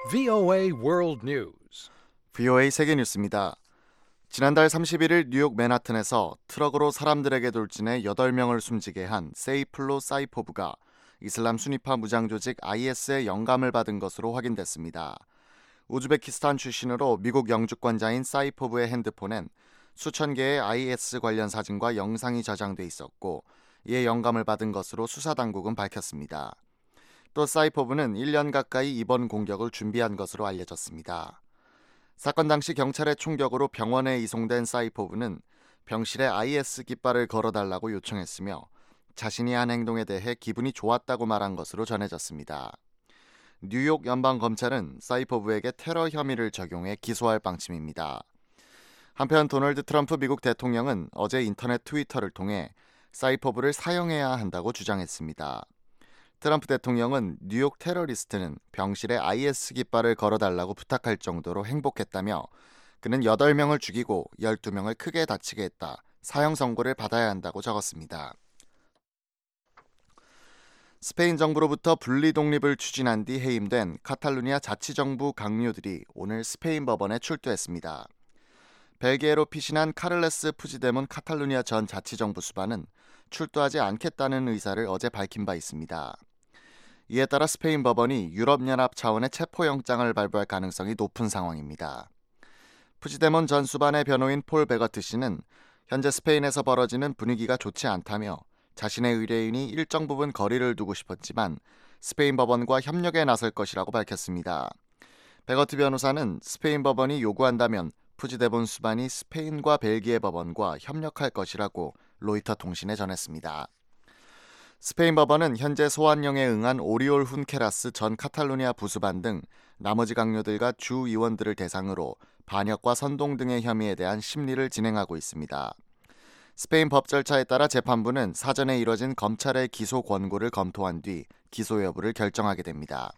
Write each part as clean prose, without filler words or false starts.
VOA World News. VOA 세계 뉴스입니다. 지난달 31일 뉴욕 맨하튼에서 트럭으로 사람들에게 돌진해 8명을 숨지게 한 세이플로 사이포브가 이슬람 순위파 무장조직 IS의 영감을 받은 것으로 확인됐습니다. 우즈베키스탄 출신으로 미국 영주권자인 사이포브의 핸드폰엔 수천 개의 IS 관련 사진과 영상이 저장돼 있었고 이에 영감을 받은 것으로 수사당국은 밝혔습니다. 또 사이포브는 1년 가까이 이번 공격을 준비한 것으로 알려졌습니다. 사건 당시 경찰의 총격으로 병원에 이송된 사이포브는 병실에 IS 깃발을 걸어달라고 요청했으며 자신이 한 행동에 대해 기분이 좋았다고 말한 것으로 전해졌습니다. 뉴욕 연방검찰은 사이포브에게 테러 혐의를 적용해 기소할 방침입니다. 한편 도널드 트럼프 미국 대통령은 어제 인터넷 트위터를 통해 사이포브를 사형해야 한다고 주장했습니다. 트럼프 대통령은 뉴욕 테러리스트는 병실에 IS 깃발을 걸어달라고 부탁할 정도로 행복했다며 그는 8명을 죽이고 12명을 크게 다치게 했다. 사형 선고를 받아야 한다고 적었습니다. 스페인 정부로부터 분리 독립을 추진한 뒤 해임된 카탈루니아 자치정부 강요들이 오늘 스페인 법원에 출두했습니다. 벨기에로 피신한 카를레스 푸지데몬 카탈루니아 전 자치정부 수반은 출두하지 않겠다는 의사를 어제 밝힌 바 있습니다. 이에 따라 스페인 법원이 유럽연합 차원의 체포영장을 발부할 가능성이 높은 상황입니다. 푸지데몬 전 수반의 변호인 폴 베거트 씨는 현재 스페인에서 벌어지는 분위기가 좋지 않다며 자신의 의뢰인이 일정 부분 거리를 두고 싶었지만 스페인 법원과 협력에 나설 것이라고 밝혔습니다. 베거트 변호사는 스페인 법원이 요구한다면 푸지데몬 수반이 스페인과 벨기에 법원과 협력할 것이라고 로이터 통신에 전했습니다. 스페인 법원은 현재 소환령에 응한 오리올 훈케라스 전 카탈루니아 부수반 등 나머지 강요들과 주 의원들을 대상으로 반역과 선동 등의 혐의에 대한 심리를 진행하고 있습니다. 스페인 법 절차에 따라 재판부는 사전에 이뤄진 검찰의 기소 권고를 검토한 뒤 기소 여부를 결정하게 됩니다.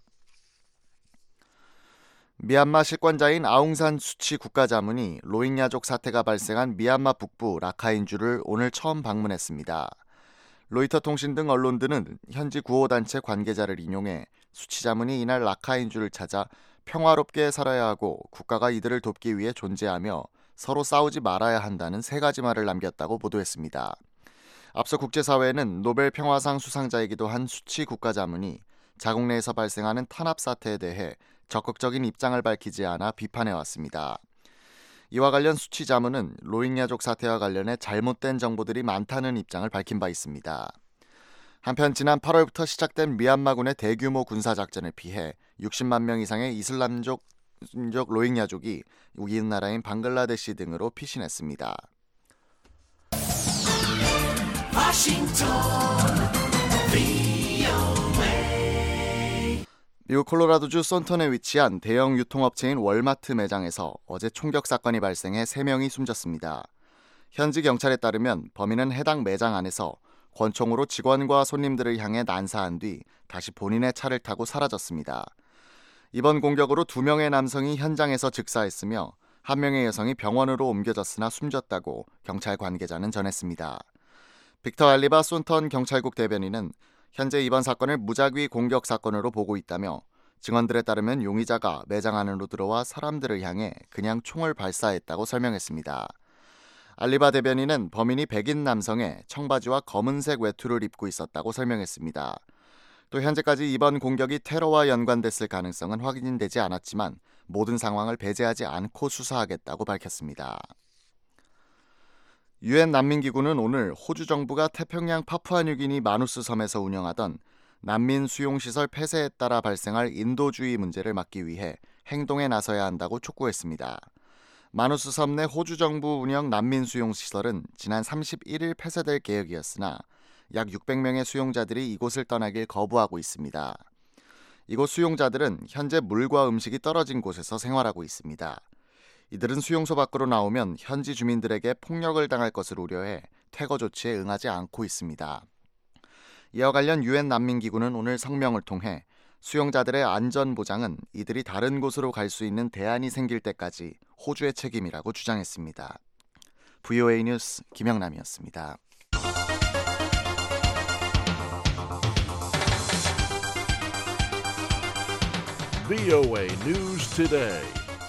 미얀마 실권자인 아웅산 수치 국가자문이 로힝야족 사태가 발생한 미얀마 북부 라카인주를 오늘 처음 방문했습니다. 로이터 통신 등 언론들은 현지 구호단체 관계자를 인용해 수치 자문이 이날 라카인주를 찾아 평화롭게 살아야 하고 국가가 이들을 돕기 위해 존재하며 서로 싸우지 말아야 한다는 3가지 말을 남겼다고 보도했습니다. 앞서 국제사회는 노벨 평화상 수상자이기도 한 수치 국가자문이 자국 내에서 발생하는 탄압 사태에 대해 적극적인 입장을 밝히지 않아 비판해왔습니다. 이와 관련 수치 자문은 로힝야족 사태와 관련해 잘못된 정보들이 많다는 입장을 밝힌 바 있습니다. 한편 지난 8월부터 시작된 미얀마군의 대규모 군사작전을 피해 60만 명 이상의 이슬람족 로힝야족이 이웃나라인 방글라데시 등으로 피신했습니다. 미국 콜로라도주 손턴에 위치한 대형 유통업체인 월마트 매장에서 어제 총격 사건이 발생해 3명이 숨졌습니다. 현지 경찰에 따르면 범인은 해당 매장 안에서 권총으로 직원과 손님들을 향해 난사한 뒤 다시 본인의 차를 타고 사라졌습니다. 이번 공격으로 2명의 남성이 현장에서 즉사했으며 1명의 여성이 병원으로 옮겨졌으나 숨졌다고 경찰 관계자는 전했습니다. 빅터 알리바 손턴 경찰국 대변인은 현재 이번 사건을 무작위 공격 사건으로 보고 있다며 증언들에 따르면 용의자가 매장 안으로 들어와 사람들을 향해 그냥 총을 발사했다고 설명했습니다. 알리바 대변인은 범인이 백인 남성의 청바지와 검은색 외투를 입고 있었다고 설명했습니다. 또 현재까지 이번 공격이 테러와 연관됐을 가능성은 확인되지 않았지만 모든 상황을 배제하지 않고 수사하겠다고 밝혔습니다. 유엔 난민기구는 오늘 호주 정부가 태평양 파푸아뉴기니 마누스 섬에서 운영하던 난민 수용시설 폐쇄에 따라 발생할 인도주의 문제를 막기 위해 행동에 나서야 한다고 촉구했습니다. 마누스 섬 내 호주 정부 운영 난민 수용시설은 지난 31일 폐쇄될 계획이었으나 약 600명의 수용자들이 이곳을 떠나길 거부하고 있습니다. 이곳 수용자들은 현재 물과 음식이 떨어진 곳에서 생활하고 있습니다. 이들은 수용소 밖으로 나오면 현지 주민들에게 폭력을 당할 것을 우려해 퇴거 조치에 응하지 않고 있습니다. 이와 관련 유엔 난민기구는 오늘 성명을 통해 수용자들의 안전 보장은 이들이 다른 곳으로 갈 수 있는 대안이 생길 때까지 호주의 책임이라고 주장했습니다. VOA 뉴스 김영남이었습니다. VOA News Today.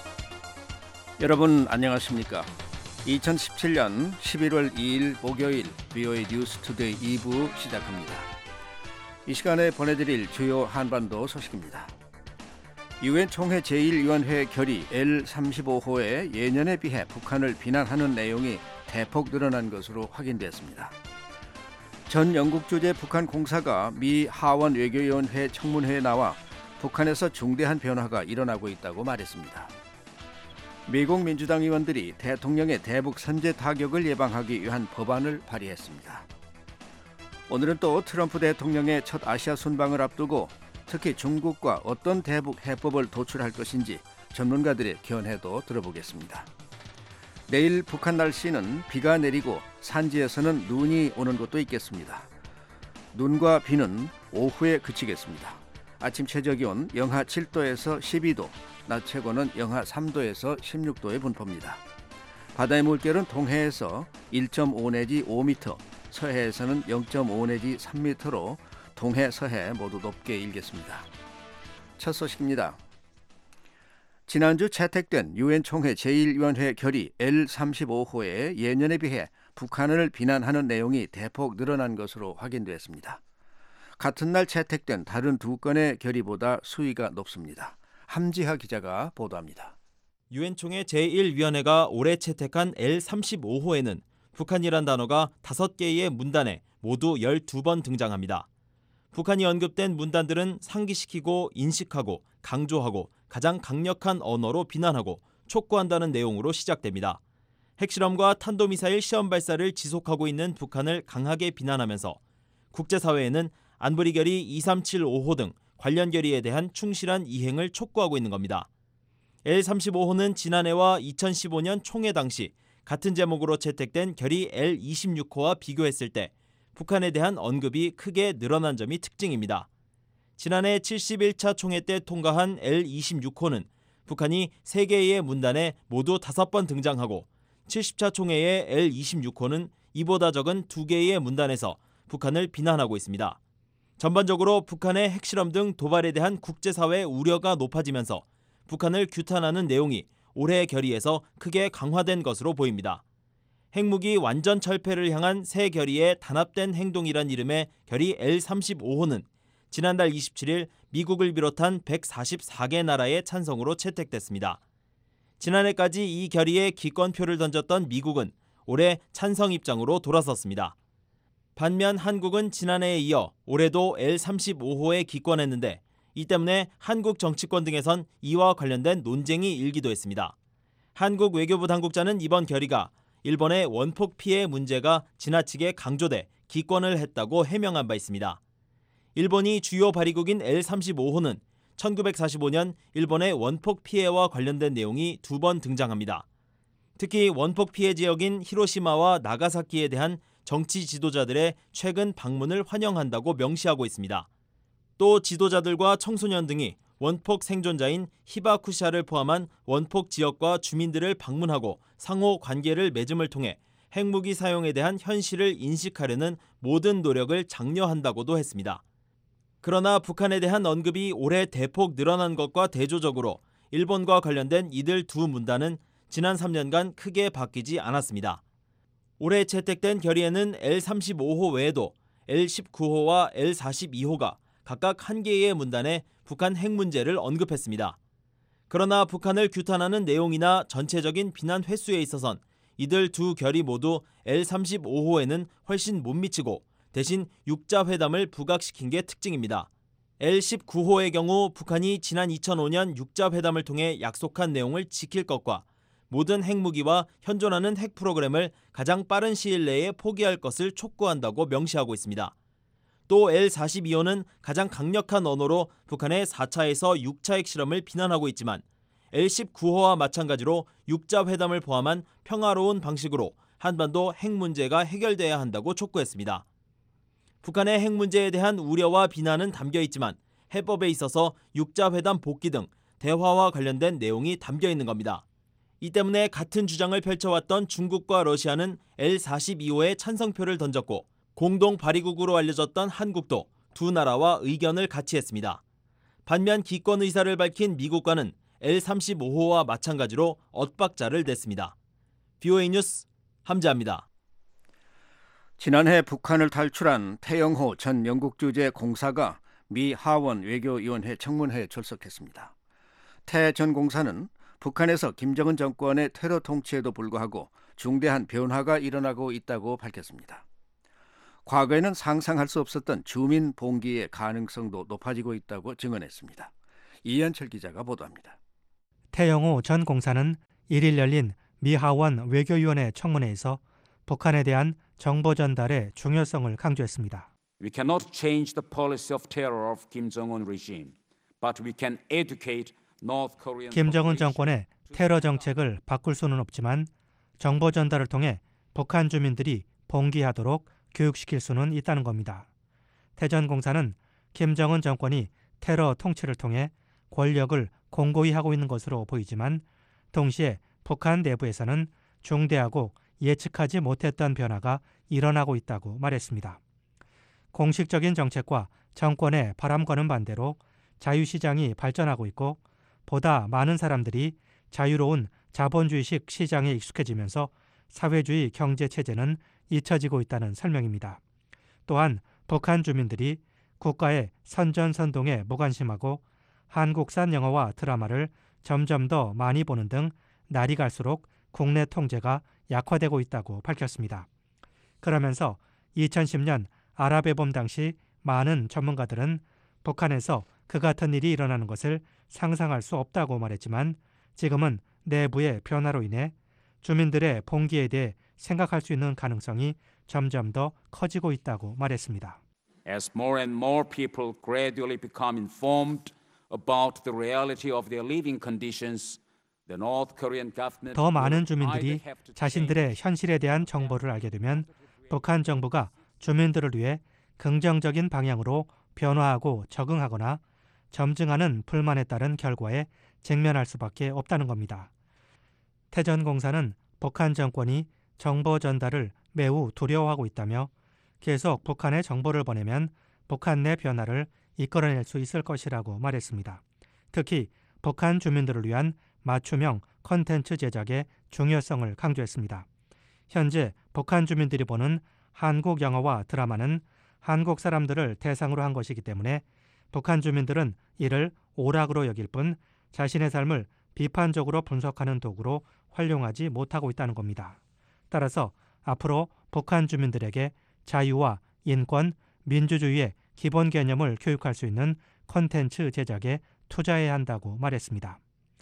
여러분 안녕하십니까? 2017년 11월 2일 목요일 VOA 뉴스 투데이 2부 시작합니다. 이 시간에 보내드릴 주요 한반도 소식입니다. 유엔 총회 제1위원회 결의 L35호에 예년에 비해 북한을 비난하는 내용이 대폭 늘어난 것으로 확인됐습니다. 전 영국 주재 북한 공사가 미 하원 외교위원회 청문회에 나와 북한에서 중대한 변화가 일어나고 있다고 말했습니다. 미국 민주당 의원들이 대통령의 대북 선제 타격을 예방하기 위한 법안을 발의했습니다. 오늘은 또 트럼프 대통령의 첫 아시아 순방을 앞두고 특히 중국과 어떤 대북 해법을 도출할 것인지 전문가들의 견해도 들어보겠습니다. 내일 북한 날씨는 비가 내리고 산지에서는 눈이 오는 곳도 있겠습니다. 눈과 비는 오후에 그치겠습니다. 아침 최저기온 영하 7도에서 12도, 낮 최고는 영하 3도에서 16도의 분포입니다. 바다의 물결은 동해에서 1.5 내지 5m, 서해에서는 0.5 내지 3m로 동해, 서해 모두 높게 일겠습니다. 첫 소식입니다. 지난주 채택된 유엔 총회 제1위원회 결의 L35호에 예년에 비해 북한을 비난하는 내용이 대폭 늘어난 것으로 확인됐습니다. 같은 날 채택된 다른 두 건의 결의보다 수위가 높습니다. 함지하 기자가 보도합니다. 유엔 총회 제1위원회가 올해 채택한 L35호에는 북한이란 단어가 5개의 문단에 모두 12번 등장합니다. 북한이 언급된 문단들은 상기시키고 인식하고 강조하고 가장 강력한 언어로 비난하고 촉구한다는 내용으로 시작됩니다. 핵실험과 탄도미사일 시험 발사를 지속하고 있는 북한을 강하게 비난하면서 국제사회에는 안보리 결의 2375호 등 관련 결의에 대한 충실한 이행을 촉구하고 있는 겁니다. L35호는 지난해와 2015년 총회 당시 같은 제목으로 채택된 결의 L26호와 비교했을 때 북한에 대한 언급이 크게 늘어난 점이 특징입니다. 지난해 71차 총회 때 통과한 L26호는 북한이 3개의 문단에 모두 5번 등장하고 70차 총회의 L26호는 이보다 적은 2개의 문단에서 북한을 비난하고 있습니다. 전반적으로 북한의 핵실험 등 도발에 대한 국제사회 우려가 높아지면서 북한을 규탄하는 내용이 올해 결의에서 크게 강화된 것으로 보입니다. 핵무기 완전 철폐를 향한 새 결의에 단합된 행동이란 이름의 결의 L35호는 지난달 27일 미국을 비롯한 144개 나라의 찬성으로 채택됐습니다. 지난해까지 이 결의에 기권표를 던졌던 미국은 올해 찬성 입장으로 돌아섰습니다. 반면 한국은 지난해에 이어 올해도 L35호에 기권했는데 이 때문에 한국 정치권 등에선 이와 관련된 논쟁이 일기도 했습니다. 한국 외교부 당국자는 이번 결의가 일본의 원폭 피해 문제가 지나치게 강조돼 기권을 했다고 해명한 바 있습니다. 일본이 주요 발의국인 L35호는 1945년 일본의 원폭 피해와 관련된 내용이 2번 등장합니다. 특히 원폭 피해 지역인 히로시마와 나가사키에 대한 정치 지도자들의 최근 방문을 환영한다고 명시하고 있습니다. 또 지도자들과 청소년 등이 원폭 생존자인 히바쿠샤를 포함한 원폭 지역과 주민들을 방문하고 상호 관계를 맺음을 통해 핵무기 사용에 대한 현실을 인식하려는 모든 노력을 장려한다고도 했습니다. 그러나 북한에 대한 언급이 올해 대폭 늘어난 것과 대조적으로 일본과 관련된 이들 두 문단은 지난 3년간 크게 바뀌지 않았습니다. 올해 채택된 결의에는 L35호 외에도 L19호와 L42호가 각각 1개의 문단에 북한 핵 문제를 언급했습니다. 그러나 북한을 규탄하는 내용이나 전체적인 비난 횟수에 있어선 이들 두 결의 모두 L35호에는 훨씬 못 미치고 대신 육자회담을 부각시킨 게 특징입니다. L19호의 경우 북한이 지난 2005년 육자회담을 통해 약속한 내용을 지킬 것과 모든 핵무기와 현존하는 핵 프로그램을 가장 빠른 시일 내에 포기할 것을 촉구한다고 명시하고 있습니다. 또 L42호는 가장 강력한 언어로 북한의 4차에서 6차 핵실험을 비난하고 있지만 L19호와 마찬가지로 육자회담을 포함한 평화로운 방식으로 한반도 핵 문제가 해결돼야 한다고 촉구했습니다. 북한의 핵 문제에 대한 우려와 비난은 담겨 있지만 해법에 있어서 육자회담 복귀 등 대화와 관련된 내용이 담겨 있는 겁니다. 이 때문에 같은 주장을 펼쳐왔던 중국과 러시아는 L42호에 찬성표를 던졌고 공동 발의국으로 알려졌던 한국도 두 나라와 의견을 같이 했습니다. 반면 기권 의사를 밝힌 미국과는 L-35호와 마찬가지로 엇박자를 냈습니다. BOA 뉴스 함재합니다. 지난해 북한을 탈출한 태영호 전 영국 주재 공사가 미 하원 외교위원회 청문회에 출석했습니다. 태 전 공사는 북한에서 김정은 정권의 테러 통치에도 불구하고 중대한 변화가 일어나고 있다고 밝혔습니다. 과거에는 상상할 수 없었던 주민 봉기의 가능성도 높아지고 있다고 증언했습니다. 이현철 기자가 보도합니다. 태영호 전 공사는 1일 열린 미 하원 외교위원회 청문회에서 북한에 대한 정보 전달의 중요성을 강조했습니다. We cannot change the policy of terror of Kim Jong-un regime, but we can educate North Korean. 김정은 정권의 테러 정책을 바꿀 수는 없지만 정보 전달을 통해 북한 주민들이 봉기하도록 교육시킬 수는 있다는 겁니다. 태 전 공사는 김정은 정권이 테러 통치를 통해 권력을 공고히 하고 있는 것으로 보이지만 동시에 북한 내부에서는 중대하고 예측하지 못했던 변화가 일어나고 있다고 말했습니다. 공식적인 정책과 정권의 바람과는 반대로 자유시장이 발전하고 있고 보다 많은 사람들이 자유로운 자본주의식 시장에 익숙해지면서 사회주의 경제체제는 잊혀지고 있다는 설명입니다. 또한 북한 주민들이 국가의 선전선동에 무관심하고 한국산 영화와 드라마를 점점 더 많이 보는 등 날이 갈수록 국내 통제가 약화되고 있다고 밝혔습니다. 그러면서 2010년 아랍의 봄 당시 많은 전문가들은 북한에서 그 같은 일이 일어나는 것을 상상할 수 없다고 말했지만 지금은 내부의 변화로 인해 주민들의 봉기에 대해 생각할 수 있는 가능성이 점점 더 커지고 있다고 말했습니다. As more and more people gradually become informed about the reality of their living conditions, the North Korean government 더 많은 will 주민들이 either have to 자신들의 현실에 대한 정보를 알게 되면 북한 정부가 주민들을 위해 긍정적인 방향으로 변화하고 적응하거나 점증하는 불만에 따른 결과에 직면할 수밖에 없다는 겁니다. 태 전 공사는 북한 정권이 정보 전달을 매우 두려워하고 있다며 계속 북한에 정보를 보내면 북한 내 변화를 이끌어낼 수 있을 것이라고 말했습니다. 특히 북한 주민들을 위한 맞춤형 콘텐츠 제작의 중요성을 강조했습니다. 현재 북한 주민들이 보는 한국 영화와 드라마는 한국 사람들을 대상으로 한 것이기 때문에 북한 주민들은 이를 오락으로 여길 뿐 자신의 삶을 비판적으로 분석하는 도구로 활용하지 못하고 있다는 겁니다. 따라서 앞으로 북한 주민들에게 자유와 인권, 민주주의의 기본 개념을 교육할 수 있는 콘텐츠 제작에 투자해야 한다고 말했습니다.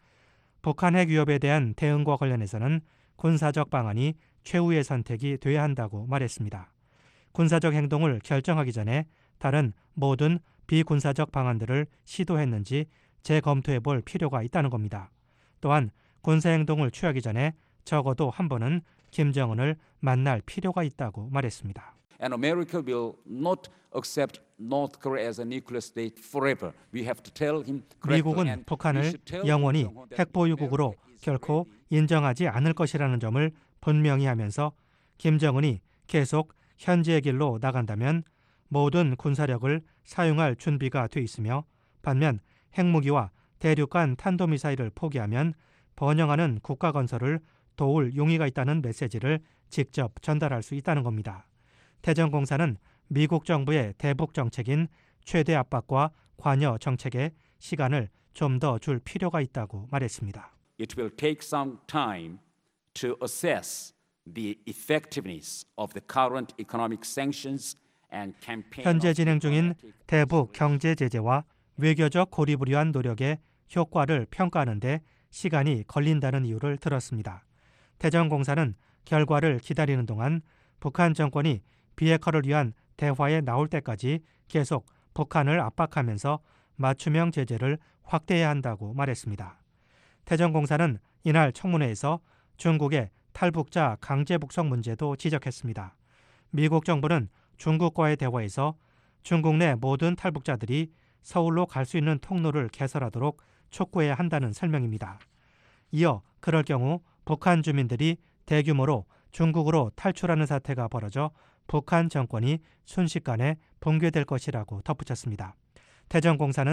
북한 핵 위협에 대한 대응과 관련해서는 군사적 방안이 최후의 선택이 돼야 한다고 말했습니다. 군사적 행동을 결정하기 전에 다른 모든 비군사적 방안들을 시도했는지 재검토해 볼 필요가 있다는 겁니다. 또한 군사 행동을 취하기 전에 적어도 한 번은 김정은을 만날 필요가 있다고 말했습니다. And America will not accept North Korea as a nuclear state forever. We have to tell him correctly. 미국은 북한을 영원히 핵보유국으로 결코 인정하지 않을 것이라는 점을 분명히 하면서 김정은이 계속 현재의 길로 나간다면 모든 군사력을 사용할 준비가 돼 있으며 반면 핵무기와 대륙간 탄도미사일을 포기하면 번영하는 국가 건설을 도울 용의가 있다는 메시지를 직접 전달할 수 있다는 겁니다. 태 전 공사는 미국 정부의 대북 정책인 최대 압박과 관여 정책에 시간을 좀 더 줄 필요가 있다고 말했습니다. It will take some time to assess the effectiveness of the current economic sanctions and campaign. 현재 진행 중인 대북 경제 제재와 외교적 고립을 위한 노력의 효과를 평가하는 데 시간이 걸린다는 이유를 들었습니다. 태 전 공사는 결과를 기다리는 동안 북한 정권이 비핵화를 위한 대화에 나올 때까지 계속 북한을 압박하면서 맞춤형 제재를 확대해야 한다고 말했습니다. 태 전 공사는 이날 청문회에서 중국의 탈북자 강제 북송 문제도 지적했습니다. 미국 정부는 중국과의 대화에서 중국 내 모든 탈북자들이 서울로 갈 수 있는 통로를 개설하도록 촉구해야 한다는 설명입니다. 이어 그럴 경우 북한 주민들이 대규모로 중국으로 탈출하는 사태가 벌어져 북한 정권이 순식간에 붕괴될 것이라고 덧붙였습니다. 태 전 공사는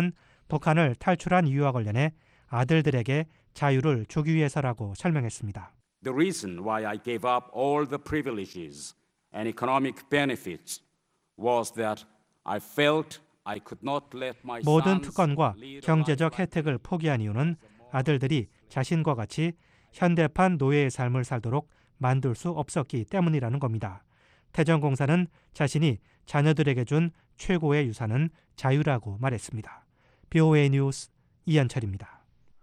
북한을 탈출한 이유와 관련해 아들들에게 자유를 주기 위해서라고 설명했습니다. The reason why I gave up all the privileges and economic benefits was that I felt I could not let my 모든 sons 특권과 lead a 경제적 life 혜택을 포기한 이유는 아들들이 자신과 같이 현대판 노예의 삶을 살도록 만들 수 없었기 때문이라는 겁니다. 태전공사는 자신이 자녀들에게 준 최고의 유산은 자유라고 말했습니다. BOA 뉴스 이현철입니다.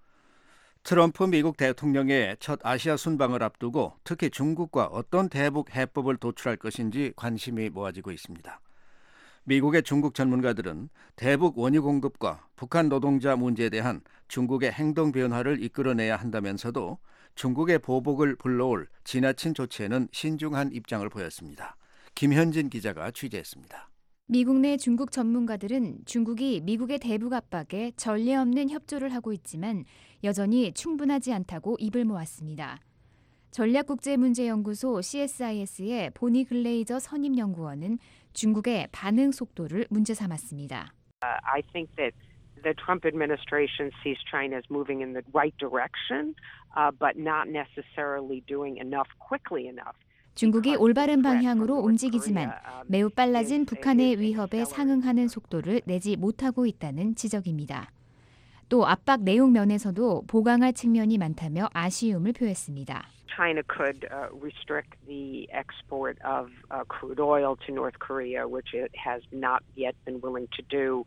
트럼프 미국 대통령의 첫 아시아 순방을 앞두고 특히 중국과 어떤 대북 해법을 도출할 것인지 관심이 모아지고 있습니다. 미국의 중국 전문가들은 대북 원유 공급과 북한 노동자 문제에 대한 중국의 행동 변화를 이끌어내야 한다면서도 중국의 보복을 불러올 지나친 조치에는 신중한 입장을 보였습니다. 김현진 기자가 취재했습니다. 미국 내 중국 전문가들은 중국이 미국의 대북 압박에 전례 없는 협조를 하고 있지만 여전히 충분하지 않다고 입을 모았습니다. 전략국제문제연구소 CSIS의 보니 글레이저 선임연구원은 중국의 반응 속도를 문제 삼았습니다. I think that the Trump administration sees China as moving in the right direction, but not necessarily doing enough quickly enough. 중국이 올바른 방향으로 움직이지만 매우 빨라진 북한의 위협에 상응하는 속도를 내지 못하고 있다는 지적입니다. 또 압박 내용 면에서도 보강할 측면이 많다며 아쉬움을 표했습니다. China could restrict the export of crude oil to North Korea, which it has not yet been willing to do.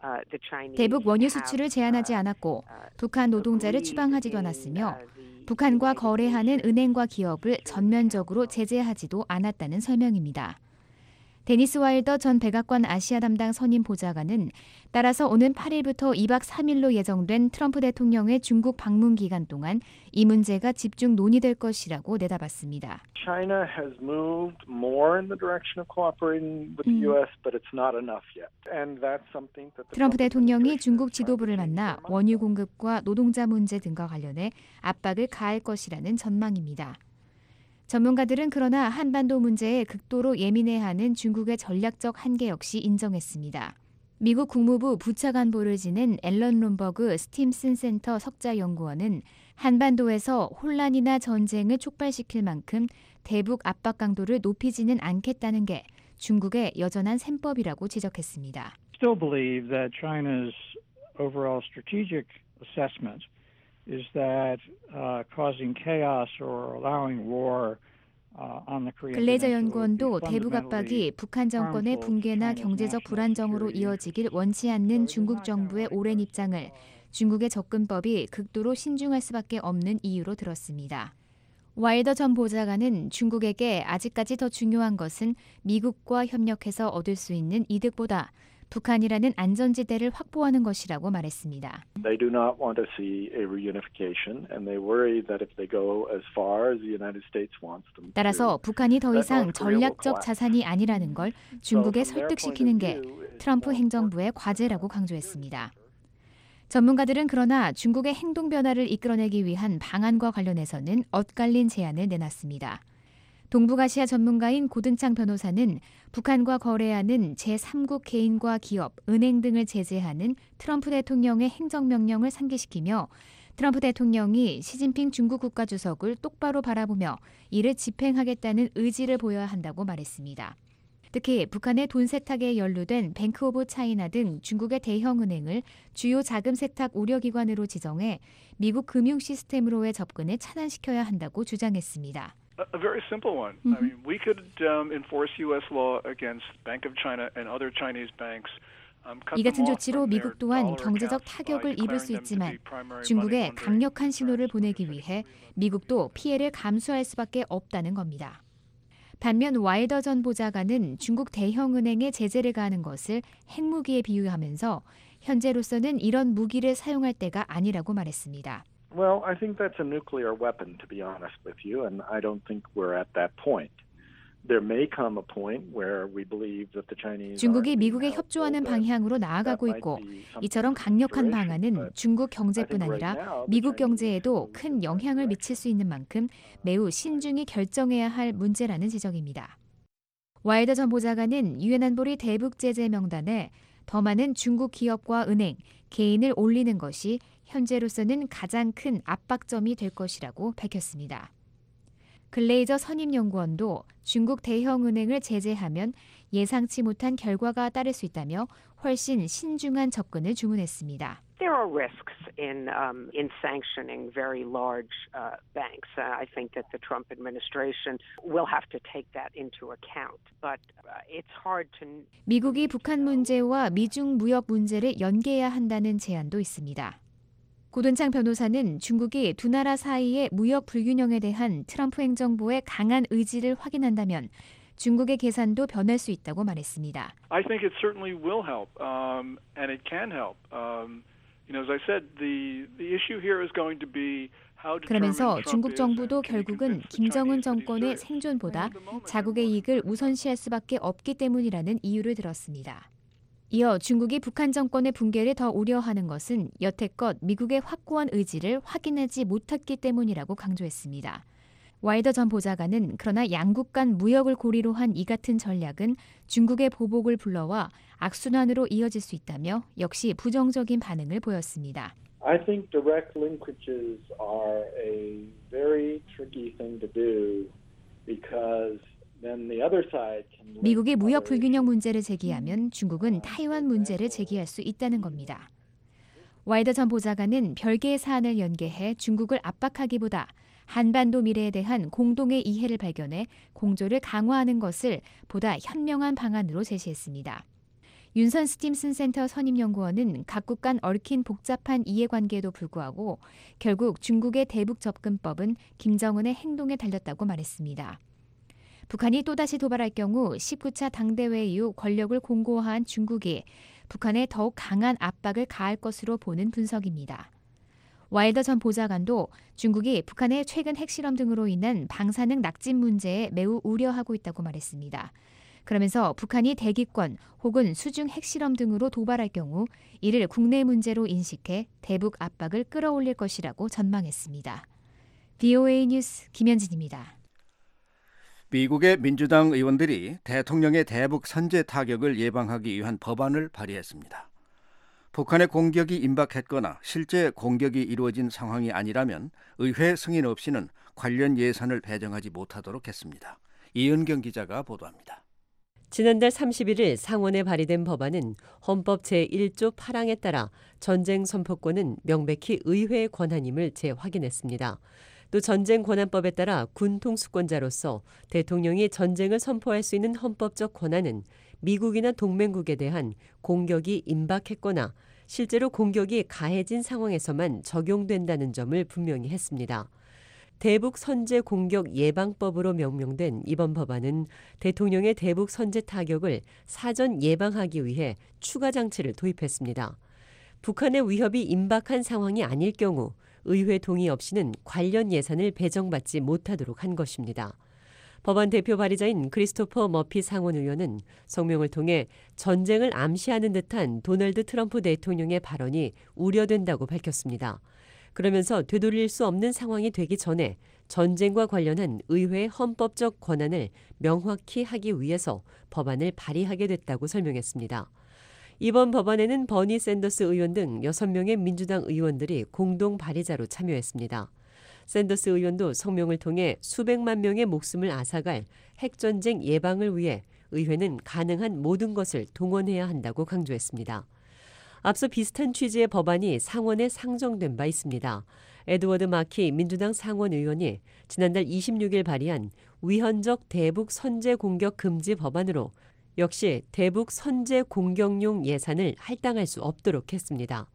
대북 원유 수출을 제한하지 않았고 북한 노동자를 추방하지도 않았으며 북한과 거래하는 은행과 기업을 전면적으로 제재하지도 않았다는 설명입니다. 데니스 와일더 전 백악관 아시아 담당 선임 보좌관은 따라서 오는 8일부터 2박 3일로 예정된 트럼프 대통령의 중국 방문 기간 동안 이 문제가 집중 논의될 것이라고 내다봤습니다. China has moved more in the direction of cooperating with the U.S., but it's not enough yet. And that's something that 트럼프 대통령이 중국 지도부를 만나 원유 공급과 노동자 문제 등과 관련해 압박을 가할 것이라는 전망입니다. 전문가들은 그러나 한반도 문제에 극도로 예민해하는 중국의 전략적 한계 역시 인정했습니다. 미국 국무부 부차관보를 지낸 앨런 롬버그 스팀슨 센터 석자연구원은 한반도에서 혼란이나 전쟁을 촉발시킬 만큼 대북 압박 강도를 높이지는 않겠다는 게 중국의 여전한 셈법이라고 지적했습니다. Still believe that China's overall strategic assessment is that causing chaos or allowing war 글레이저 연구원도 대북 압박이 북한 정권의 붕괴나 경제적 불안정으로 이어지길 원치 않는 중국 정부의 오랜 입장을 중국의 접근법이 극도로 신중할 수밖에 없는 이유로 들었습니다. 와일더 전 보좌관은 중국에게 아직까지 더 중요한 것은 미국과 협력해서 얻을 수 있는 이득보다 북한이라는 안전지대를 확보하는 것이라고 말했습니다. They do not want to see a reunification, and they worry that if they go as far as the United States wants them to. 따라서 북한이 더 이상 전략적 자산이 아니라는 걸 중국에 설득시키는 게 트럼프 행정부의 과제라고 강조했습니다. 전문가들은 그러나 중국의 행동 변화를 이끌어내기 위한 방안과 관련해서는 엇갈린 제안을 내놨습니다. 동북아시아 전문가인 고든창 변호사는 북한과 거래하는 제3국 개인과 기업, 은행 등을 제재하는 트럼프 대통령의 행정명령을 상기시키며 트럼프 대통령이 시진핑 중국 국가주석을 똑바로 바라보며 이를 집행하겠다는 의지를 보여야 한다고 말했습니다. 특히 북한의 돈 세탁에 연루된 뱅크 오브 차이나 등 중국의 대형 은행을 주요 자금 세탁 우려기관으로 지정해 미국 금융 시스템으로의 접근을 차단시켜야 한다고 주장했습니다. A very simple one. I mean, we could enforce U.S. law against Bank of China and other Chinese banks. 이 같은 조치로 미국 또한 경제적 타격을 입을 수 있지만 중국에 강력한 신호를 보내기 위해 미국도 피해를 감수할 수밖에 없다는 겁니다. 반면 와일더 전 보좌관은 중국 대형은행에 제재를 가하는 것을 핵무기에 비유하면서 현재로서는 이런 무기를 사용할 때가 아니라고 말했습니다. Well, I think that's a nuclear weapon, to be honest with you, and I don't think we're at that point. There may come a point where we believe that the Chinese 중국이 미국에 협조하는 방향으로 나아가고 있고 이처럼 강력한 방안은 중국 경제뿐 아니라 미국 경제에도 큰 영향을 미칠 수 있는 만큼 매우 신중히 결정해야 할 문제라는 지적입니다. 와일더 전 보좌관은 유엔 안보리 대북 제재 명단에 더 많은 중국 기업과 은행, 개인을 올리는 것이 현재로서는 가장 큰 압박점이 될 것이라고 밝혔습니다. 글레이저 선임연구원도 중국 대형은행을 제재하면 예상치 못한 결과가 따를 수 있다며 훨씬 신중한 접근을 주문했습니다. There are risks in sanctioning very large banks. I think that the Trump administration will have to take that into account. But it's hard to. 미국이 북한 문제와 미중 무역 문제를 연계해야 한다는 제안도 있습니다. 고든창 변호사는 중국이 두 나라 사이의 무역 불균형에 대한 트럼프 행정부의 강한 의지를 확인한다면 중국의 계산도 변할 수 있다고 말했습니다. I think it certainly will help, and it can help. As I said, the issue here is going to be how to. 그러면서 중국 정부도 결국은 김정은 정권의 생존보다 자국의 이익을 우선시할 수밖에 없기 때문이라는 이유를 들었습니다. 이어 중국이 북한 정권의 붕괴를 더 우려하는 것은 여태껏 미국의 확고한 의지를 확인하지 못했기 때문이라고 강조했습니다. 와이더 전 보좌관은 그러나 양국 간 무역을 고리로 한 이 같은 전략은 중국의 보복을 불러와 악순환으로 이어질 수 있다며 역시 부정적인 반응을 보였습니다. I think direct linkages are a very tricky thing to do because 미국이 무역 불균형 문제를 제기하면 중국은 타이완 문제를 제기할 수 있다는 겁니다. 와이더 전 보좌관은 별개의 사안을 연계해 중국을 압박하기보다 한반도 미래에 대한 공동의 이해를 발견해 공조를 강화하는 것을 보다 현명한 방안으로 제시했습니다. 윤선 스팀슨 센터 선임연구원은 각국 간 얽힌 복잡한 이해관계에도 불구하고 결국 중국의 대북 접근법은 김정은의 행동에 달렸다고 말했습니다. 북한이 또다시 도발할 경우 19차 당대회 이후 권력을 공고화한 중국이 북한에 더욱 강한 압박을 가할 것으로 보는 분석입니다. 와일더 전 보좌관도 중국이 북한의 최근 핵실험 등으로 인한 방사능 낙진 문제에 매우 우려하고 있다고 말했습니다. 그러면서 북한이 대기권 혹은 수중 핵실험 등으로 도발할 경우 이를 국내 문제로 인식해 대북 압박을 끌어올릴 것이라고 전망했습니다. VOA 뉴스 김현진입니다. 미국의 민주당 의원들이 대통령의 대북 선제 타격을 예방하기 위한 법안을 발의했습니다. 북한의 공격이 임박했거나 실제 공격이 이루어진 상황이 아니라면 의회 승인 없이는 관련 예산을 배정하지 못하도록 했습니다. 이은경 기자가 보도합니다. 지난달 31일 상원에 발의된 법안은 헌법 제1조 8항에 따라 전쟁 선포권은 명백히 의회의 권한임을 재확인했습니다. 또 전쟁 권한법에 따라 군 통수권자로서 대통령이 전쟁을 선포할 수 있는 헌법적 권한은 미국이나 동맹국에 대한 공격이 임박했거나 실제로 공격이 가해진 상황에서만 적용된다는 점을 분명히 했습니다. 대북 선제 공격 예방법으로 명명된 이번 법안은 대통령의 대북 선제 타격을 사전 예방하기 위해 추가 장치를 도입했습니다. 북한의 위협이 임박한 상황이 아닐 경우 의회 동의 없이는 관련 예산을 배정받지 못하도록 한 것입니다. 법안 대표 발의자인 크리스토퍼 머피 상원 의원은 성명을 통해 전쟁을 암시하는 듯한 도널드 트럼프 대통령의 발언이 우려된다고 밝혔습니다. 그러면서 되돌릴 수 없는 상황이 되기 전에 전쟁과 관련한 의회의 헌법적 권한을 명확히 하기 위해서 법안을 발의하게 됐다고 설명했습니다. 이번 법안에는 버니 샌더스 의원 등 6명의 민주당 의원들이 공동 발의자로 참여했습니다. 샌더스 의원도 성명을 통해 수백만 명의 목숨을 앗아갈 핵전쟁 예방을 위해 의회는 가능한 모든 것을 동원해야 한다고 강조했습니다. 앞서 비슷한 취지의 법안이 상원에 상정된 바 있습니다. 에드워드 마키 민주당 상원 의원이 지난달 26일 발의한 위헌적 대북 선제 공격 금지 법안으로 역시 대북 선제 공격용 예산을 할당할 수 없도록 했습니다.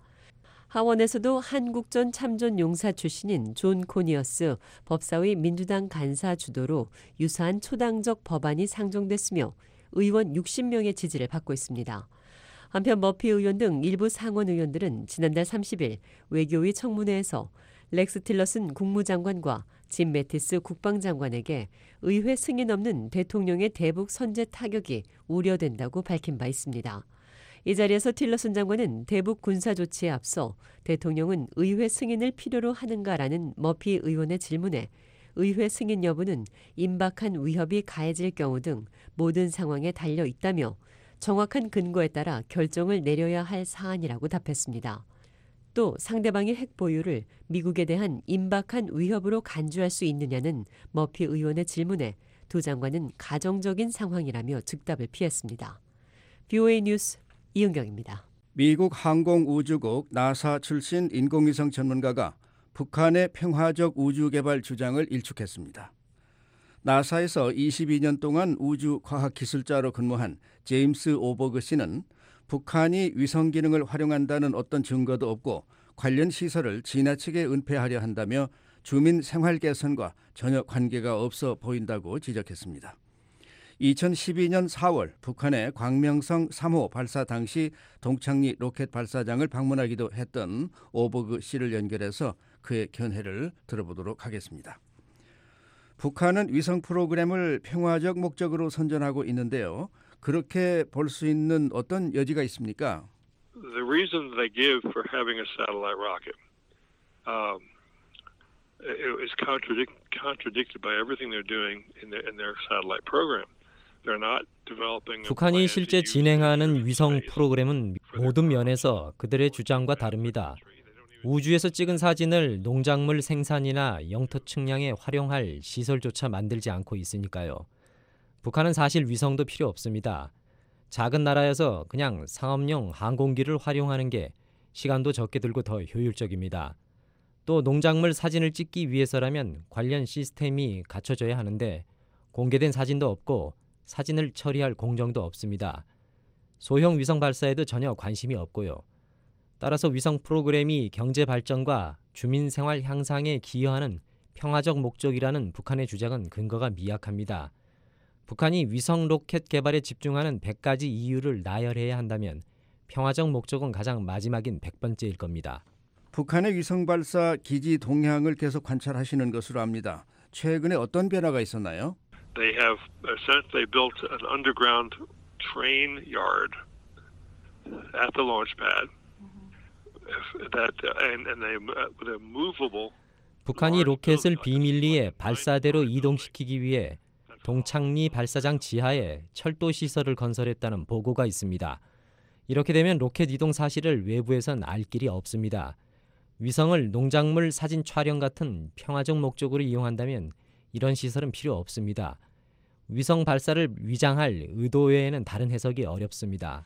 하원에서도 한국전 참전 용사 출신인 존 코니어스 법사위 민주당 간사 주도로 유사한 초당적 법안이 상정됐으며 의원 60명의 지지를 받고 있습니다. 한편 머피 의원 등 일부 상원 의원들은 지난달 30일 외교위 청문회에서 렉스 틸러슨 국무장관과 짐 매티스 국방장관에게 의회 승인 없는 대통령의 대북 선제 타격이 우려된다고 밝힌 바 있습니다. 이 자리에서 틸러슨 장관은 대북 군사 조치에 앞서 대통령은 의회 승인을 필요로 하는가라는 머피 의원의 질문에 의회 승인 여부는 임박한 위협이 가해질 경우 등 모든 상황에 달려 있다며 정확한 근거에 따라 결정을 내려야 할 사안이라고 답했습니다. 또 상대방의 핵 보유를 미국에 대한 임박한 위협으로 간주할 수 있느냐는 머피 의원의 질문에 두 장관은 가정적인 상황이라며 즉답을 피했습니다. VOA 뉴스 이은경입니다. 미국 항공우주국 나사 출신 인공위성 전문가가 북한의 평화적 우주개발 주장을 일축했습니다. 나사에서 22년 동안 우주과학기술자로 근무한 제임스 오버그 씨는 북한이 위성 기능을 활용한다는 어떤 증거도 없고 관련 시설을 지나치게 은폐하려 한다며 주민 생활 개선과 전혀 관계가 없어 보인다고 지적했습니다. 2012년 4월 북한의 광명성 3호 발사 당시 동창리 로켓 발사장을 방문하기도 했던 오버그 씨를 연결해서 그의 견해를 들어보도록 하겠습니다. 북한은 위성 프로그램을 평화적 목적으로 선전하고 있는데요. 그렇게 볼 수 있는 어떤 여지가 있습니까? The reason they give for having a satellite rocket is contradicted by everything they're doing in their satellite program. They're not developing. 북한이 실제 진행하는 위성 프로그램은 모든 면에서 그들의 주장과 다릅니다. 우주에서 찍은 사진을 농작물 생산이나 영토 측량에 활용할 시설조차 만들지 않고 있으니까요. 북한은 사실 위성도 필요 없습니다. 작은 나라여서 그냥 상업용 항공기를 활용하는 게 시간도 적게 들고 더 효율적입니다. 또 농작물 사진을 찍기 위해서라면 관련 시스템이 갖춰져야 하는데 공개된 사진도 없고 사진을 처리할 공정도 없습니다. 소형 위성 발사에도 전혀 관심이 없고요. 따라서 위성 프로그램이 경제 발전과 주민 생활 향상에 기여하는 평화적 목적이라는 북한의 주장은 근거가 미약합니다. 북한이 위성 로켓 개발에 집중하는 100가지 이유를 나열해야 한다면 평화적 목적은 가장 마지막인 100번째일 겁니다. 북한의 위성 발사 기지 동향을 계속 관찰하시는 것으로 압니다. 최근에 어떤 변화가 있었나요? They have essentially built an underground train yard at the launch pad. 북한이 로켓을 비밀리에 발사대로 이동시키기 위해 동창리 발사장 지하에 철도 시설을 건설했다는 보고가 있습니다. 이렇게 되면 로켓 이동 사실을 외부에선 알 길이 없습니다. 위성을 농작물 사진 촬영 같은 평화적 목적으로 이용한다면 이런 시설은 필요 없습니다. 위성 발사를 위장할 의도 외에는 다른 해석이 어렵습니다.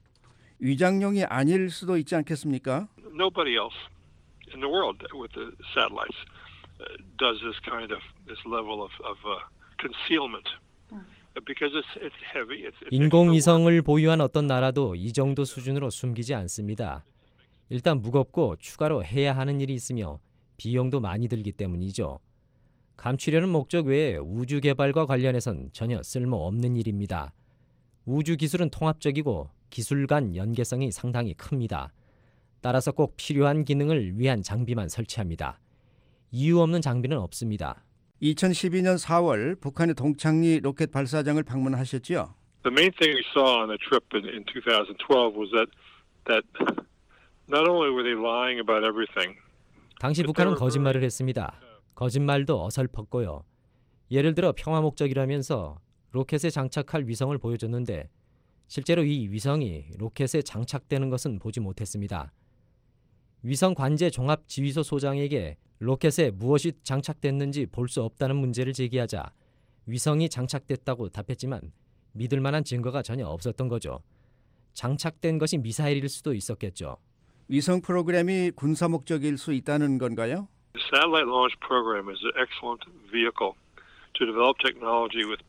위장용이 아닐 수도 있지 않겠습니까? Nobody else in the world with the satellites does this level of concealment because it's heavy. 인공위성을 보유한 어떤 나라도 이 정도 수준으로 숨기지 않습니다. 일단 무겁고 추가로 해야 하는 일이 있으며 비용도 많이 들기 때문이죠. 감추려는 목적 외에 우주 개발과 관련해선 전혀 쓸모없는 일입니다. 우주 기술은 통합적이고 기술 간 연계성이 상당히 큽니다. 따라서 꼭 필요한 기능을 위한 장비만 설치합니다. 이유 없는 장비는 없습니다. 2012년 4월 북한의 동창리 로켓 발사장을 방문하셨죠? The main thing we saw on the trip in 2012 was that not only were they lying about everything. 당시 북한은 거짓말을 했습니다. 거짓말도 어설펐고요. 예를 들어 평화 목적이라면서 로켓에 장착할 위성을 보여줬는데 실제로 이 위성이 로켓에 장착되는 것은 보지 못했습니다. 위성 관제 종합지휘소 소장에게 로켓에 무엇이 장착됐는지 볼 수 없다는 문제를 제기하자 위성이 장착됐다고 답했지만 믿을 만한 증거가 전혀 없었던 거죠. 장착된 것이 미사일일 수도 있었겠죠. 위성 프로그램이 군사 목적일 수 있다는 건가요? The satellite launch program is an excellent vehicle to develop technology with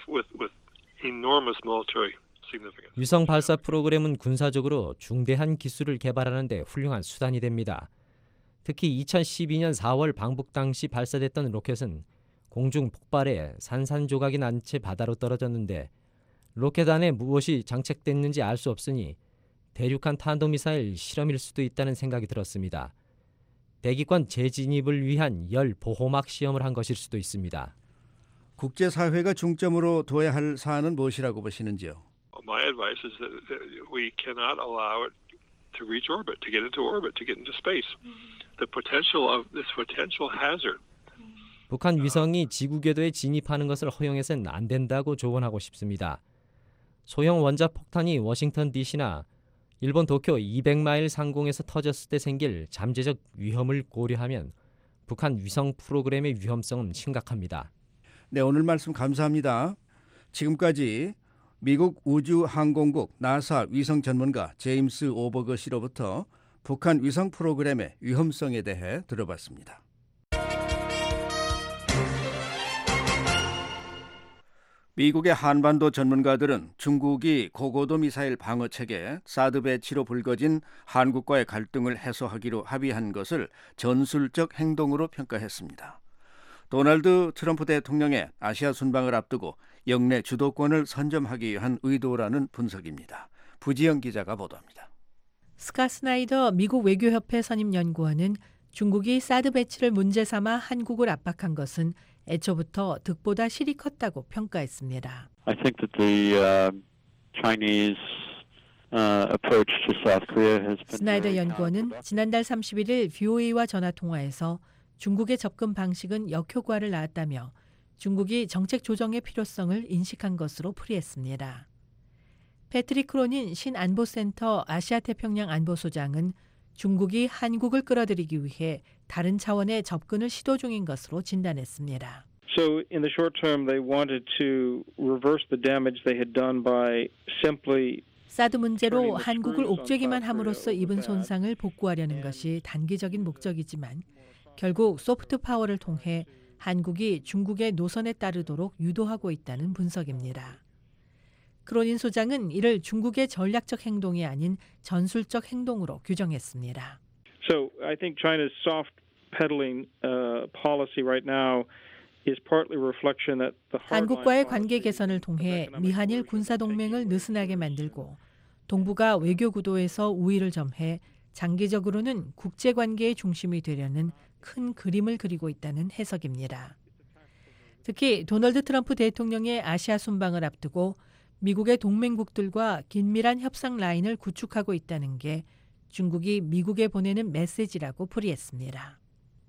enormous military significance. 위성 발사 프로그램은 군사적으로 중대한 기술을 개발하는 데 훌륭한 수단이 됩니다. 특히 2012년 4월 방북 당시 발사됐던 로켓은 공중 폭발에 산산조각이 난 채 바다로 떨어졌는데 로켓 안에 무엇이 장착됐는지 알 수 없으니 대륙간 탄도미사일 실험일 수도 있다는 생각이 들었습니다. 대기권 재진입을 위한 열 보호막 시험을 한 것일 수도 있습니다. 국제사회가 중점으로 둬야 할 사안은 무엇이라고 보시는지요? My advice is that we cannot allow it to reach orbit, to get into orbit, to get into space. The potential of this potential hazard. 북한 위성이 지구 궤도에 진입하는 것을 허용해서는 안 된다고 조언하고 싶습니다. 소형 원자폭탄이 워싱턴 DC나 일본 도쿄 200마일 상공에서 터졌을 때 생길 잠재적 위험을 고려하면 북한 위성 프로그램의 위험성은 심각합니다. 네, 오늘 말씀 감사합니다. 지금까지 미국 우주항공국 나사 위성 전문가 제임스 오버거 씨로부터 북한 위성 프로그램의 위험성에 대해 들어봤습니다. 미국의 한반도 전문가들은 중국이 고고도 미사일 방어 체계 사드 배치로 불거진 한국과의 갈등을 해소하기로 합의한 것을 전술적 행동으로 평가했습니다. 도널드 트럼프 대통령의 아시아 순방을 앞두고 영내 주도권을 선점하기 위한 의도라는 분석입니다. 부지영 기자가 보도합니다. 스캇 스나이더 미국 외교협회 선임 연구원은 중국이 사드 배치를 문제 삼아 한국을 압박한 것은 애초부터 득보다 실이 컸다고 평가했습니다. I think that the Chinese approach to South Korea has been 스나이더 연구원은 지난달 31일 VOA와 전화 통화에서 중국의 접근 방식은 역효과를 낳았다며 중국이 정책 조정의 필요성을 인식한 것으로 풀이했습니다. 패트릭 크로닌 신안보센터 아시아태평양 안보소장은 중국이 한국을 끌어들이기 위해 다른 차원의 접근을 시도 중인 것으로 진단했습니다. So in the short term they wanted to reverse the damage they had done by simply 사드 문제로 한국을 옥죄기만 함으로써 입은 손상을 복구하려는 것이 단기적인 목적이지만 결국 소프트 파워를 통해 한국이 중국의 노선에 따르도록 유도하고 있다는 분석입니다. 크로닌 소장은 이를 중국의 전략적 행동이 아닌 전술적 행동으로 규정했습니다. So I think China's soft pedaling policy right now is partly reflection that the 한국과의 관계 개선을 통해 미한일 군사 동맹을 느슨하게 만들고 동북아 외교 구도에서 우위를 점해 장기적으로는 국제 관계의 중심이 되려는 큰 그림을 그리고 있다는 해석입니다. 특히 도널드 트럼프 대통령의 아시아 순방을 앞두고 미국의 동맹국들과 긴밀한 협상 라인을 구축하고 있다는 게 중국이 미국에 보내는 메시지라고 풀이했습니다.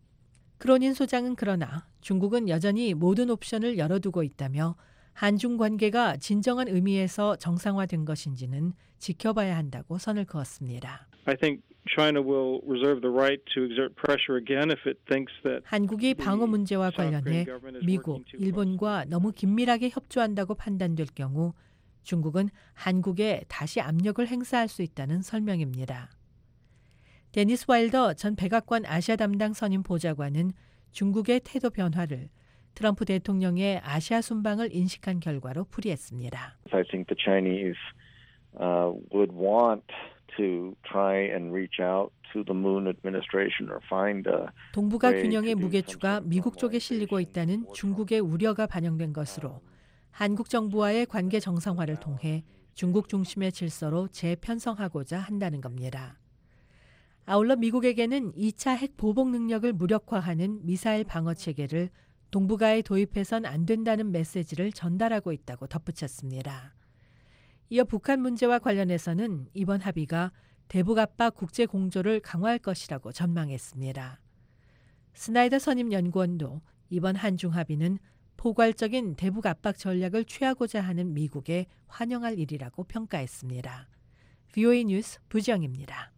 크로닌 소장은 그러나 중국은 여전히 모든 옵션을 열어두고 있다며 한중 관계가 진정한 의미에서 정상화된 것인지는 지켜봐야 한다고 선을 그었습니다. I think China will reserve the right to exert pressure again if it thinks that 한국이 방어 문제와 관련해 미국, 일본과 너무 긴밀하게 협조한다고 판단될 경우 중국은 한국에 다시 압력을 행사할 수 있다는 설명입니다. 데니스 와일더 전 백악관 아시아 담당 선임 보좌관은 중국의 태도 변화를 트럼프 대통령의 아시아 순방을 인식한 결과로 풀이했습니다. I think the Chinese would want to try and reach out to the Moon administration or find a 동북아 균형의 무게추가 미국 쪽에 실리고 있다는 중국의 우려가 반영된 것으로 한국 정부와의 관계 정상화를 통해 중국 중심의 질서로 재편성하고자 한다는 겁니다. 아울러 미국에게는 2차 핵 보복 능력을 무력화하는 미사일 방어 체계를 동북아에 도입해선 안 된다는 메시지를 전달하고 있다고 덧붙였습니다. 이어 북한 문제와 관련해서는 이번 합의가 대북 압박 국제 공조를 강화할 것이라고 전망했습니다. 스나이더 선임 연구원도 이번 한중 합의는 포괄적인 대북 압박 전략을 취하고자 하는 미국에 환영할 일이라고 평가했습니다. VOA 뉴스 부지영입니다.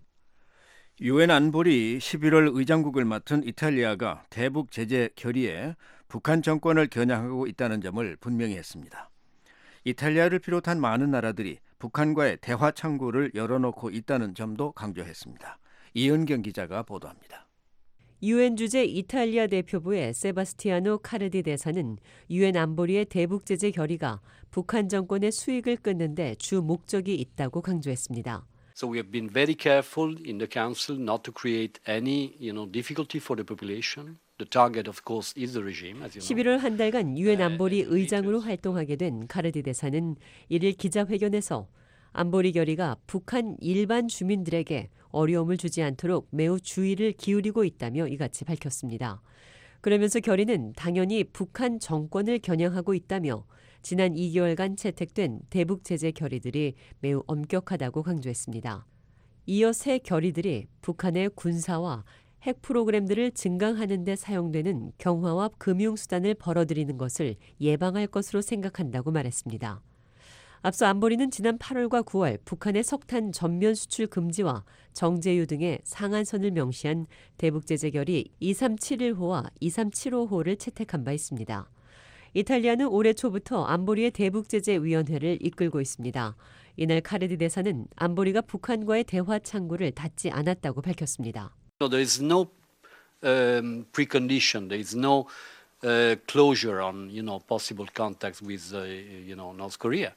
유엔 안보리 11월 의장국을 맡은 이탈리아가 대북 제재 결의에 북한 정권을 겨냥하고 있다는 점을 분명히 했습니다. 이탈리아를 비롯한 많은 나라들이 북한과의 대화 창구를 열어놓고 있다는 점도 강조했습니다. 이은경 기자가 보도합니다. 유엔 주재 이탈리아 대표부의 세바스티아노 카르디 대사는 유엔 안보리의 대북 제재 결의가 북한 정권의 수익을 끊는 데 주 목적이 있다고 강조했습니다. So we have been very careful in the Council not to create any, difficulty for the population. The target, of course, is the regime, as you know. 11월 한 달간 유엔 안보리 의장으로 활동하게 된 카르디 대사는 1일 기자회견에서 안보리 결의가 북한 일반 주민들에게 어려움을 주지 않도록 매우 주의를 기울이고 있다며 이같이 밝혔습니다. 그러면서 결의는 당연히 북한 정권을 겨냥하고 있다며 지난 2개월간 채택된 대북 제재 결의들이 매우 엄격하다고 강조했습니다. 이어 새 결의들이 북한의 군사와 핵 프로그램들을 증강하는 데 사용되는 경화와 금융수단을 벌어들이는 것을 예방할 것으로 생각한다고 말했습니다. 앞서 안보리는 지난 8월과 9월 북한의 석탄 전면 수출 금지와 정제유 등의 상한선을 명시한 대북제재 결의 2371호와 2375호를 채택한 바 있습니다. 이탈리아는 올해 초부터 안보리의 대북제재위원회를 이끌고 있습니다. 이날 카르디 대사는 안보리가 북한과의 대화 창구를 닫지 않았다고 밝혔습니다. There is no precondition. There is no closure on, possible contacts with, North Korea.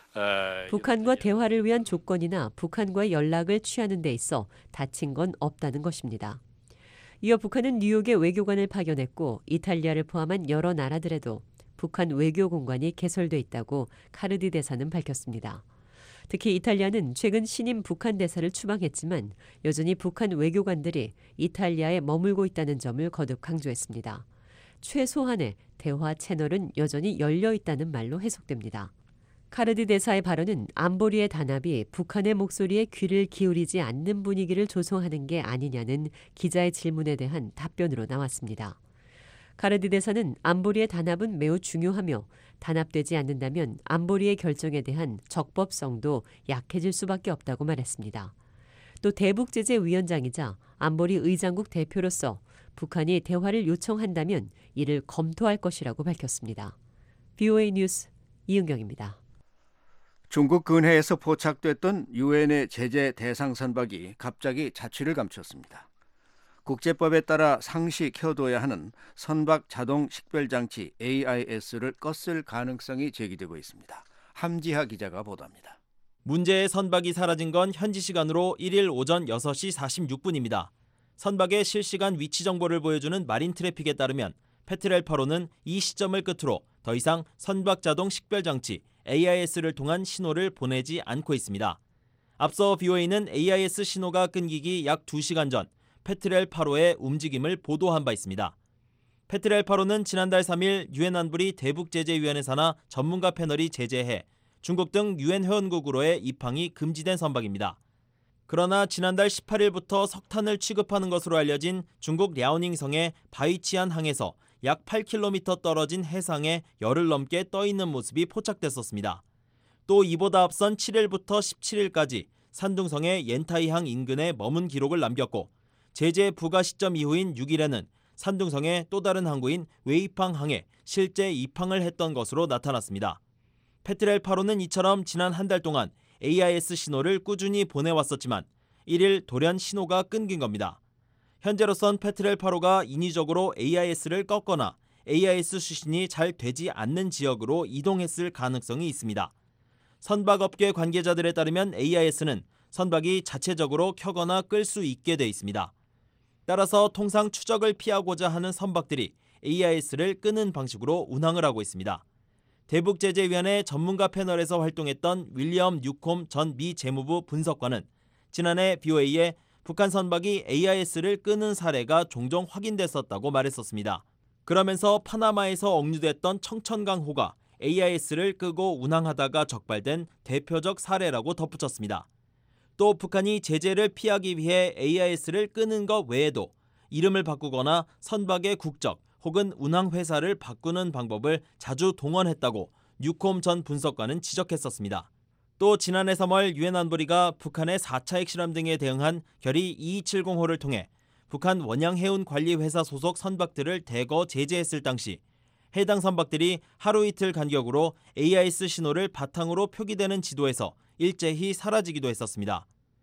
북한과 대화를 위한 조건이나 북한과의 연락을 취하는 데 있어 닫힌 건 없다는 것입니다. 이어 북한은 뉴욕에 외교관을 파견했고 이탈리아를 포함한 여러 나라들에도 북한 외교 공관이 개설돼 있다고 카르디 대사는 밝혔습니다. 특히 이탈리아는 최근 신임 북한 대사를 추방했지만 여전히 북한 외교관들이 이탈리아에 머물고 있다는 점을 거듭 강조했습니다. 최소한의 대화 채널은 여전히 열려 있다는 말로 해석됩니다. 카르디 대사의 발언은 안보리의 단합이 북한의 목소리에 귀를 기울이지 않는 분위기를 조성하는 게 아니냐는 기자의 질문에 대한 답변으로 나왔습니다. 카르디 대사는 안보리의 단합은 매우 중요하며 단합되지 않는다면 안보리의 결정에 대한 적법성도 약해질 수밖에 없다고 말했습니다. 또 대북제재위원장이자 안보리 의장국 대표로서 북한이 대화를 요청한다면 이를 검토할 것이라고 밝혔습니다. BOA 뉴스 이은경입니다. 중국 근해에서 포착됐던 유엔의 제재 대상 선박이 갑자기 자취를 감췄습니다. 국제법에 따라 상시 켜둬야 하는 선박 자동 식별장치 AIS를 껐을 가능성이 제기되고 있습니다. 함지하 기자가 보도합니다. 문제의 선박이 사라진 건 현지 시간으로 1일 오전 6시 46분입니다. 선박의 실시간 위치 정보를 보여주는 마린 트래픽에 따르면 페트렐 8호는 이 시점을 끝으로 더 이상 선박 자동 식별장치 AIS를 통한 신호를 보내지 않고 있습니다. 앞서 BOA는 AIS 신호가 끊기기 약 2시간 전 페트렐 8호의 움직임을 보도한 바 있습니다. 페트렐 8호는 지난달 3일 유엔 안보리 대북제재위원회 산하 전문가 패널이 제재해 중국 등 유엔 회원국으로의 입항이 금지된 선박입니다. 그러나 지난달 18일부터 석탄을 취급하는 것으로 알려진 중국 랴오닝성의 바이치안 항에서 약 8km 떨어진 해상에 열흘 넘게 떠있는 모습이 포착됐었습니다. 또 이보다 앞선 7일부터 17일까지 산둥성의 옌타이항 인근에 머문 기록을 남겼고 제재 부과 시점 이후인 6일에는 산둥성의 또 다른 항구인 웨이팡항에 실제 입항을 했던 것으로 나타났습니다. 페트렐 8호는 이처럼 지난 한 달 동안 AIS 신호를 꾸준히 보내왔었지만 1일 돌연 신호가 끊긴 겁니다. 현재로선 페트렐 8호가 인위적으로 AIS를 껐거나 AIS 수신이 잘 되지 않는 지역으로 이동했을 가능성이 있습니다. 선박업계 관계자들에 따르면 AIS는 선박이 자체적으로 켜거나 끌 수 있게 돼 있습니다. 따라서 통상 추적을 피하고자 하는 선박들이 AIS를 끄는 방식으로 운항을 하고 있습니다. 대북제재위원회 전문가 패널에서 활동했던 윌리엄 뉴콤 전 미 재무부 분석관은 지난해 BOA에 북한 선박이 AIS를 끄는 사례가 종종 확인됐었다고 말했었습니다. 그러면서 파나마에서 억류됐던 청천강호가 AIS를 끄고 운항하다가 적발된 대표적 사례라고 덧붙였습니다. 또 북한이 제재를 피하기 위해 AIS를 끄는 것 외에도 이름을 바꾸거나 선박의 국적 혹은 운항회사를 바꾸는 방법을 자주 동원했다고 뉴콤 전 분석관은 지적했었습니다. 또 지난해 3월 유엔 안보리가 북한의 4차 핵실험 등에 대응한 결의 2270호를 통해 북한 원양해운관리회사 소속 선박들을 대거 제재했을 당시 해당 선박들이 하루 이틀 간격으로 AIS 신호를 바탕으로 표기되는 지도에서 일제히 사라지기도 했었습니다.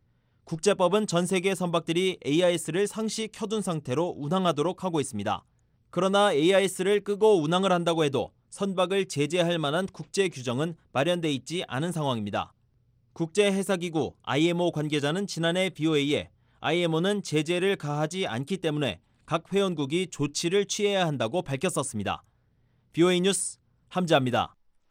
국제법은 전 세계 선박들이 AIS를 상시 켜둔 상태로 운항하도록 하고 있습니다. 그러나 AIS를 끄고 운항을 한다고 해도 선박을 제재할 만한 국제 규정은 마련돼 있지 않은 상황입니다. 국제해사기구 IMO 관계자는 지난해 BOA에 IMO는 제재를 가하지 않기 때문에 각 회원국이 조치를 취해야 한다고 밝혔었습니다. BOA 뉴스 함지아입니다.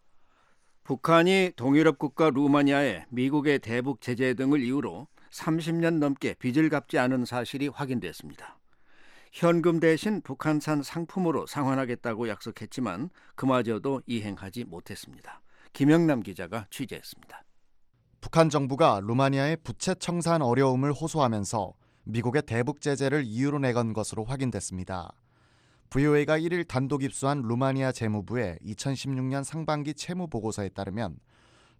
북한이 동유럽 국가 루마니아에 미국의 대북 제재 등을 이유로 30년 넘게 빚을 갚지 않은 사실이 확인됐습니다. 현금 대신 북한산 상품으로 상환하겠다고 약속했지만 그마저도 이행하지 못했습니다. 김영남 기자가 취재했습니다. 북한 정부가 루마니아의 부채 청산 어려움을 호소하면서 미국의 대북 제재를 이유로 내건 것으로 확인됐습니다. VOA가 1일 단독 입수한 루마니아 재무부의 2016년 상반기 채무 보고서에 따르면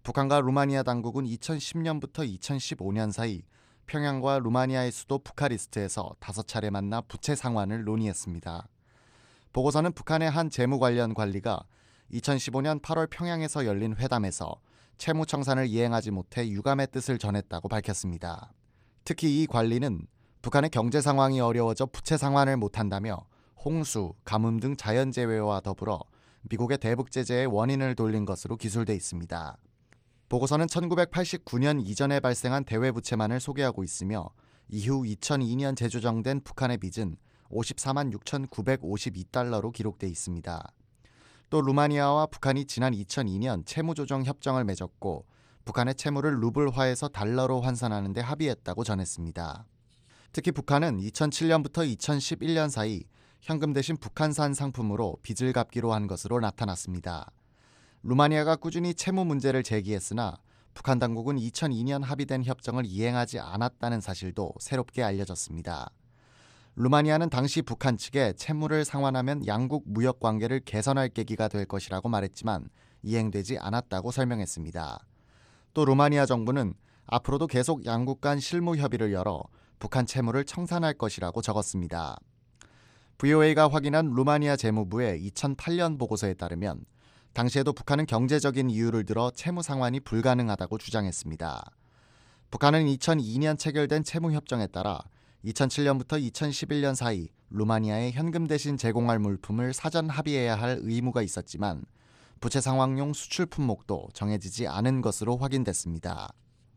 북한과 루마니아 당국은 2010년부터 2015년 사이 평양과 루마니아의 수도 부카레스트에서 5차례 만나 부채 상환을 논의했습니다. 보고서는 북한의 한 재무 관련 관리가 2015년 8월 평양에서 열린 회담에서 채무 청산을 이행하지 못해 유감의 뜻을 전했다고 밝혔습니다. 특히 이 관리는 북한의 경제 상황이 어려워져 부채 상환을 못한다며 홍수, 가뭄 등 자연재해와 더불어 미국의 대북 제재에 원인을 돌린 것으로 기술돼 있습니다. 보고서는 1989년 이전에 발생한 대외 부채만을 소개하고 있으며 이후 2002년 재조정된 북한의 빚은 54만 6,952달러로 기록돼 있습니다. 또 루마니아와 북한이 지난 2002년 채무조정 협정을 맺었고 북한의 채무를 루블화해서 달러로 환산하는 데 합의했다고 전했습니다. 특히 북한은 2007년부터 2011년 사이 현금 대신 북한산 상품으로 빚을 갚기로 한 것으로 나타났습니다. 루마니아가 꾸준히 채무 문제를 제기했으나 북한 당국은 2002년 합의된 협정을 이행하지 않았다는 사실도 새롭게 알려졌습니다. 루마니아는 당시 북한 측에 채무를 상환하면 양국 무역 관계를 개선할 계기가 될 것이라고 말했지만 이행되지 않았다고 설명했습니다. 또 루마니아 정부는 앞으로도 계속 양국 간 실무 협의를 열어 북한 채무를 청산할 것이라고 적었습니다. VOA가 확인한 루마니아 재무부의 2008년 보고서에 따르면 당시에도 북한은 경제적인 이유를 들어 채무 상환이 불가능하다고 주장했습니다. 북한은 2002년 체결된 채무협정에 따라 2007년부터 2011년 사이 루마니아에 현금 대신 제공할 물품을 사전 합의해야 할 의무가 있었지만 부채 상환용 수출 품목도 정해지지 않은 것으로 확인됐습니다.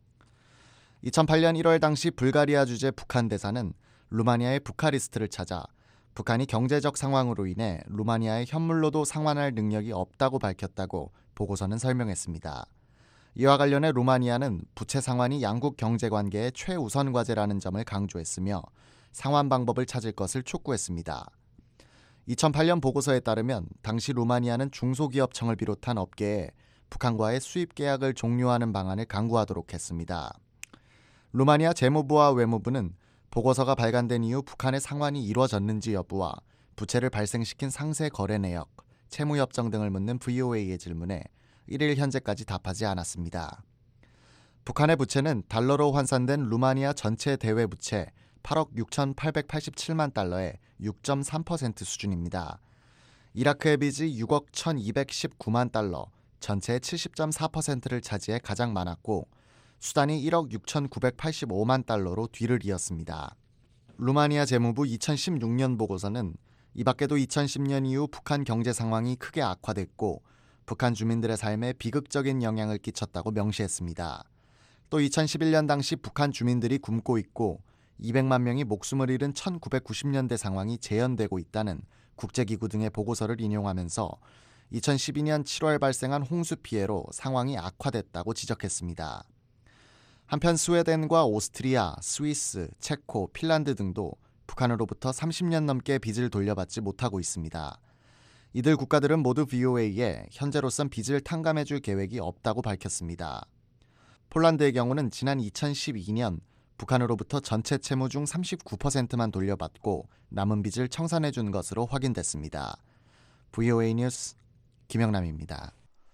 2008년 1월 당시 불가리아 주재 북한 대사는 루마니아의 부카레스트를 찾아 북한이 경제적 상황으로 인해 루마니아의 현물로도 상환할 능력이 없다고 밝혔다고 보고서는 설명했습니다. 이와 관련해 루마니아는 부채 상환이 양국 경제관계의 최우선 과제라는 점을 강조했으며 상환 방법을 찾을 것을 촉구했습니다. 2008년 보고서에 따르면 당시 루마니아는 중소기업청을 비롯한 업계에 북한과의 수입 계약을 종료하는 방안을 강구하도록 했습니다. 루마니아 재무부와 외무부는 보고서가 발간된 이후 북한의 상환이 이루어졌는지 여부와 부채를 발생시킨 상세 거래 내역, 채무협정 등을 묻는 VOA의 질문에 1일 현재까지 답하지 않았습니다. 북한의 부채는 달러로 환산된 루마니아 전체 대외 부채 8억 6,887만 달러의 6.3% 수준입니다. 이라크의 빚이 6억 1,219만 달러, 전체의 70.4%를 차지해 가장 많았고 수단이 1억 6,985만 달러로 뒤를 이었습니다. 루마니아 재무부 2016년 보고서는 이 밖에도 2010년 이후 북한 경제 상황이 크게 악화됐고 북한 주민들의 삶에 비극적인 영향을 끼쳤다고 명시했습니다. 또 2011년 당시 북한 주민들이 굶고 있고 200만 명이 목숨을 잃은 1990년대 상황이 재현되고 있다는 국제기구 등의 보고서를 인용하면서 2012년 7월 발생한 홍수 피해로 상황이 악화됐다고 지적했습니다. 한편 스웨덴과 오스트리아, 스위스, 체코, 핀란드 등도 북한으로부터 30년 넘게 빚을 돌려받지 못하고 있습니다. 이들 국가들은 모두 VOA에 현재로선 빚을 탕감해줄 계획이 없다고 밝혔습니다. 폴란드의 경우는 지난 2012년 북한으로부터 전체 채무 중 39%만 돌려받고 남은 빚을 청산해준 것으로 확인됐습니다. VOA 뉴스 김영남입니다.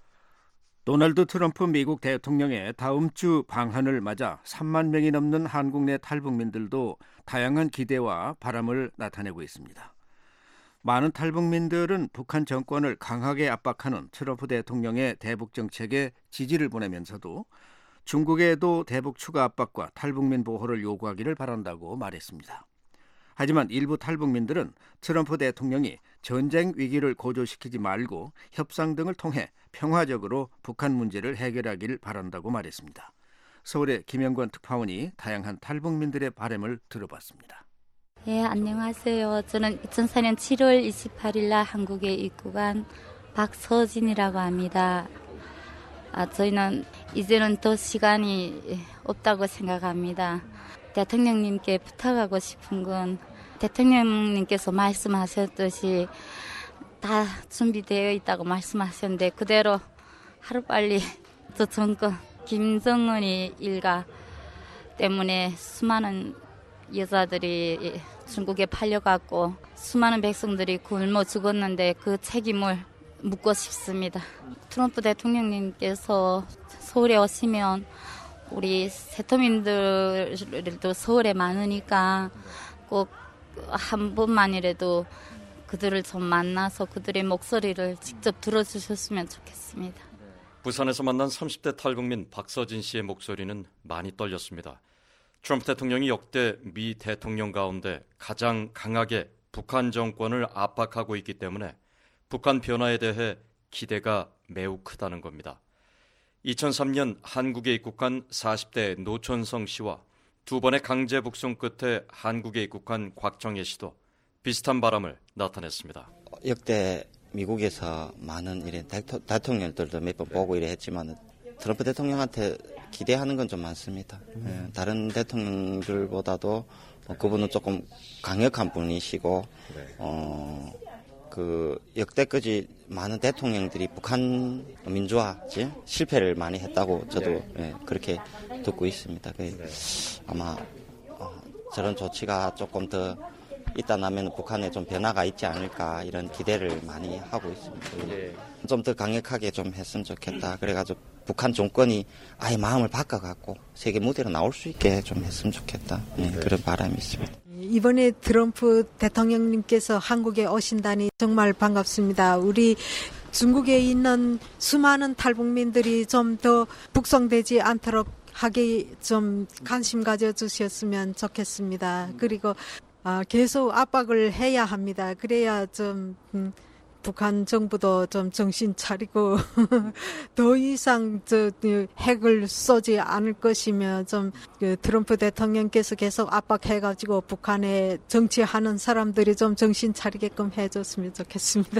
도널드 트럼프 미국 대통령의 다음 주 방한을 맞아 3만 명이 넘는 한국 내 탈북민들도 다양한 기대와 바람을 나타내고 있습니다. 많은 탈북민들은 북한 정권을 강하게 압박하는 트럼프 대통령의 대북 정책에 지지를 보내면서도 중국에도 대북 추가 압박과 탈북민 보호를 요구하기를 바란다고 말했습니다. 하지만 일부 탈북민들은 트럼프 대통령이 전쟁 위기를 고조시키지 말고 협상 등을 통해 평화적으로 북한 문제를 해결하길 바란다고 말했습니다. 서울의 김영권 특파원이 다양한 탈북민들의 바람을 들어봤습니다. 네, 안녕하세요. 저는 2004년 7월 28일 날 한국에 입국한 박서진이라고 합니다. 저희는 이제는 더 시간이 없다고 생각합니다. 대통령님께 부탁하고 싶은 건 대통령님께서 말씀하셨듯이 다 준비되어 있다고 말씀하셨는데 그대로 하루빨리 저 정권 김정은이 일가 때문에 수많은 여자들이 중국에 팔려갔고 수많은 백성들이 굶어 죽었는데 그 책임을 묻고 싶습니다. 트럼프 대통령님께서 서울에 오시면 우리 세터민들도 서울에 많으니까 꼭 한 번만이라도 그들을 좀 만나서 그들의 목소리를 직접 들어주셨으면 좋겠습니다. 부산에서 만난 30대 탈북민 박서진 씨의 목소리는 많이 떨렸습니다. 트럼프 대통령이 역대 미 대통령 가운데 가장 강하게 북한 정권을 압박하고 있기 때문에 북한 변화에 대해 기대가 매우 크다는 겁니다. 2003년 한국에 입국한 40대 노천성 씨와 두 번의 강제 북송 끝에 한국에 입국한 곽정혜 씨도 비슷한 바람을 나타냈습니다. 역대 미국에서 많은 이런 대통령들도 몇 번 보고 이래 했지만 트럼프 대통령한테 기대하는 건 좀 많습니다. 다른 대통령들보다도 그분은 조금 강력한 분이시고 그 역대까지 많은 대통령들이 북한 민주화 실패를 많이 했다고 저도 그렇게 듣고 있습니다. 아마 저런 조치가 조금 더 있다 나면 북한에 좀 변화가 있지 않을까 이런 기대를 많이 하고 있습니다. 좀 더 강력하게 좀 했으면 좋겠다. 그래가지고 북한 정권이 아예 마음을 바꿔갖고 세계 무대로 나올 수 있게 좀 했으면 좋겠다. 그런 바람이 있습니다. 이번에 트럼프 대통령님께서 한국에 오신다니 정말 반갑습니다. 우리 중국에 있는 수많은 탈북민들이 좀 더 북송되지 않도록 하게 좀 관심 가져주셨으면 좋겠습니다. 그리고 계속 압박을 해야 합니다. 그래야 좀 북한 정부도 좀 정신 차리고 더 이상 핵을 쏘지 않을 것이며 좀 트럼프 대통령께서 계속 압박해가지고 북한에 정치하는 사람들이 좀 정신 차리게끔 해줬으면 좋겠습니다.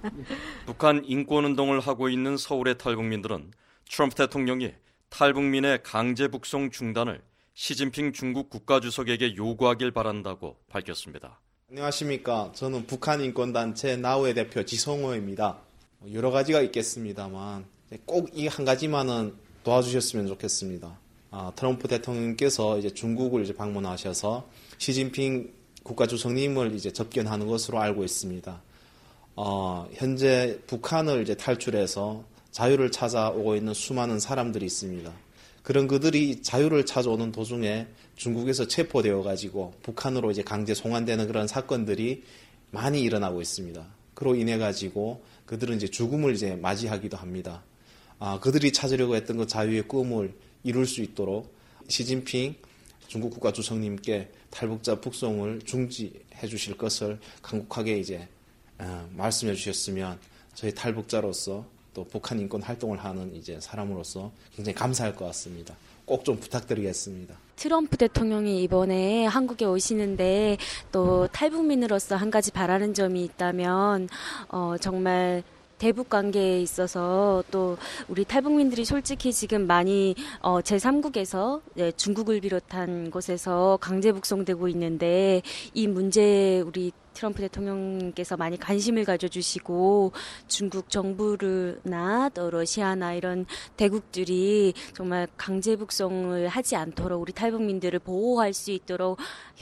북한 인권운동을 하고 있는 서울의 탈북민들은 트럼프 대통령이 탈북민의 강제 북송 중단을 시진핑 중국 국가주석에게 요구하길 바란다고 밝혔습니다. 안녕하십니까. 저는 북한인권단체 나우의 대표 지성호입니다. 여러 가지가 있겠습니다만 꼭 이 한 가지만은 도와주셨으면 좋겠습니다. 트럼프 대통령께서 이제 중국을 이제 방문하셔서 시진핑 국가주석님을 이제 접견하는 것으로 알고 있습니다. 현재 북한을 이제 탈출해서 자유를 찾아오고 있는 수많은 사람들이 있습니다. 그런 그들이 자유를 찾아오는 도중에 중국에서 체포되어 가지고 북한으로 이제 강제 송환되는 그런 사건들이 많이 일어나고 있습니다. 그로 인해 가지고 그들은 이제 죽음을 이제 맞이하기도 합니다. 그들이 찾으려고 했던 그 자유의 꿈을 이룰 수 있도록 시진핑 중국 국가주석님께 탈북자 북송을 중지해 주실 것을 간곡하게 이제 말씀해 주셨으면 저희 탈북자로서 또 북한 인권 활동을 하는 이제 사람으로서 굉장히 감사할 것 같습니다. 꼭 좀 부탁드리겠습니다. 트럼프 대통령이 이번에 한국에 오시는데 또 탈북민으로서 한 가지 바라는 점이 있다면 정말 대북 관계에 있어서 또 우리 탈북민들이 솔직히 지금 많이 제3국에서 중국을 비롯한 곳에서 강제 북송되고 있는데 이 문제에 우리 트럼프 대통령께서 많이 관심을 가져주시고 중국 정부나 또 러시아나 이런 대국들이 정말 강제 북송을 하지 않도록 우리 탈북민들을 보호할 수 있도록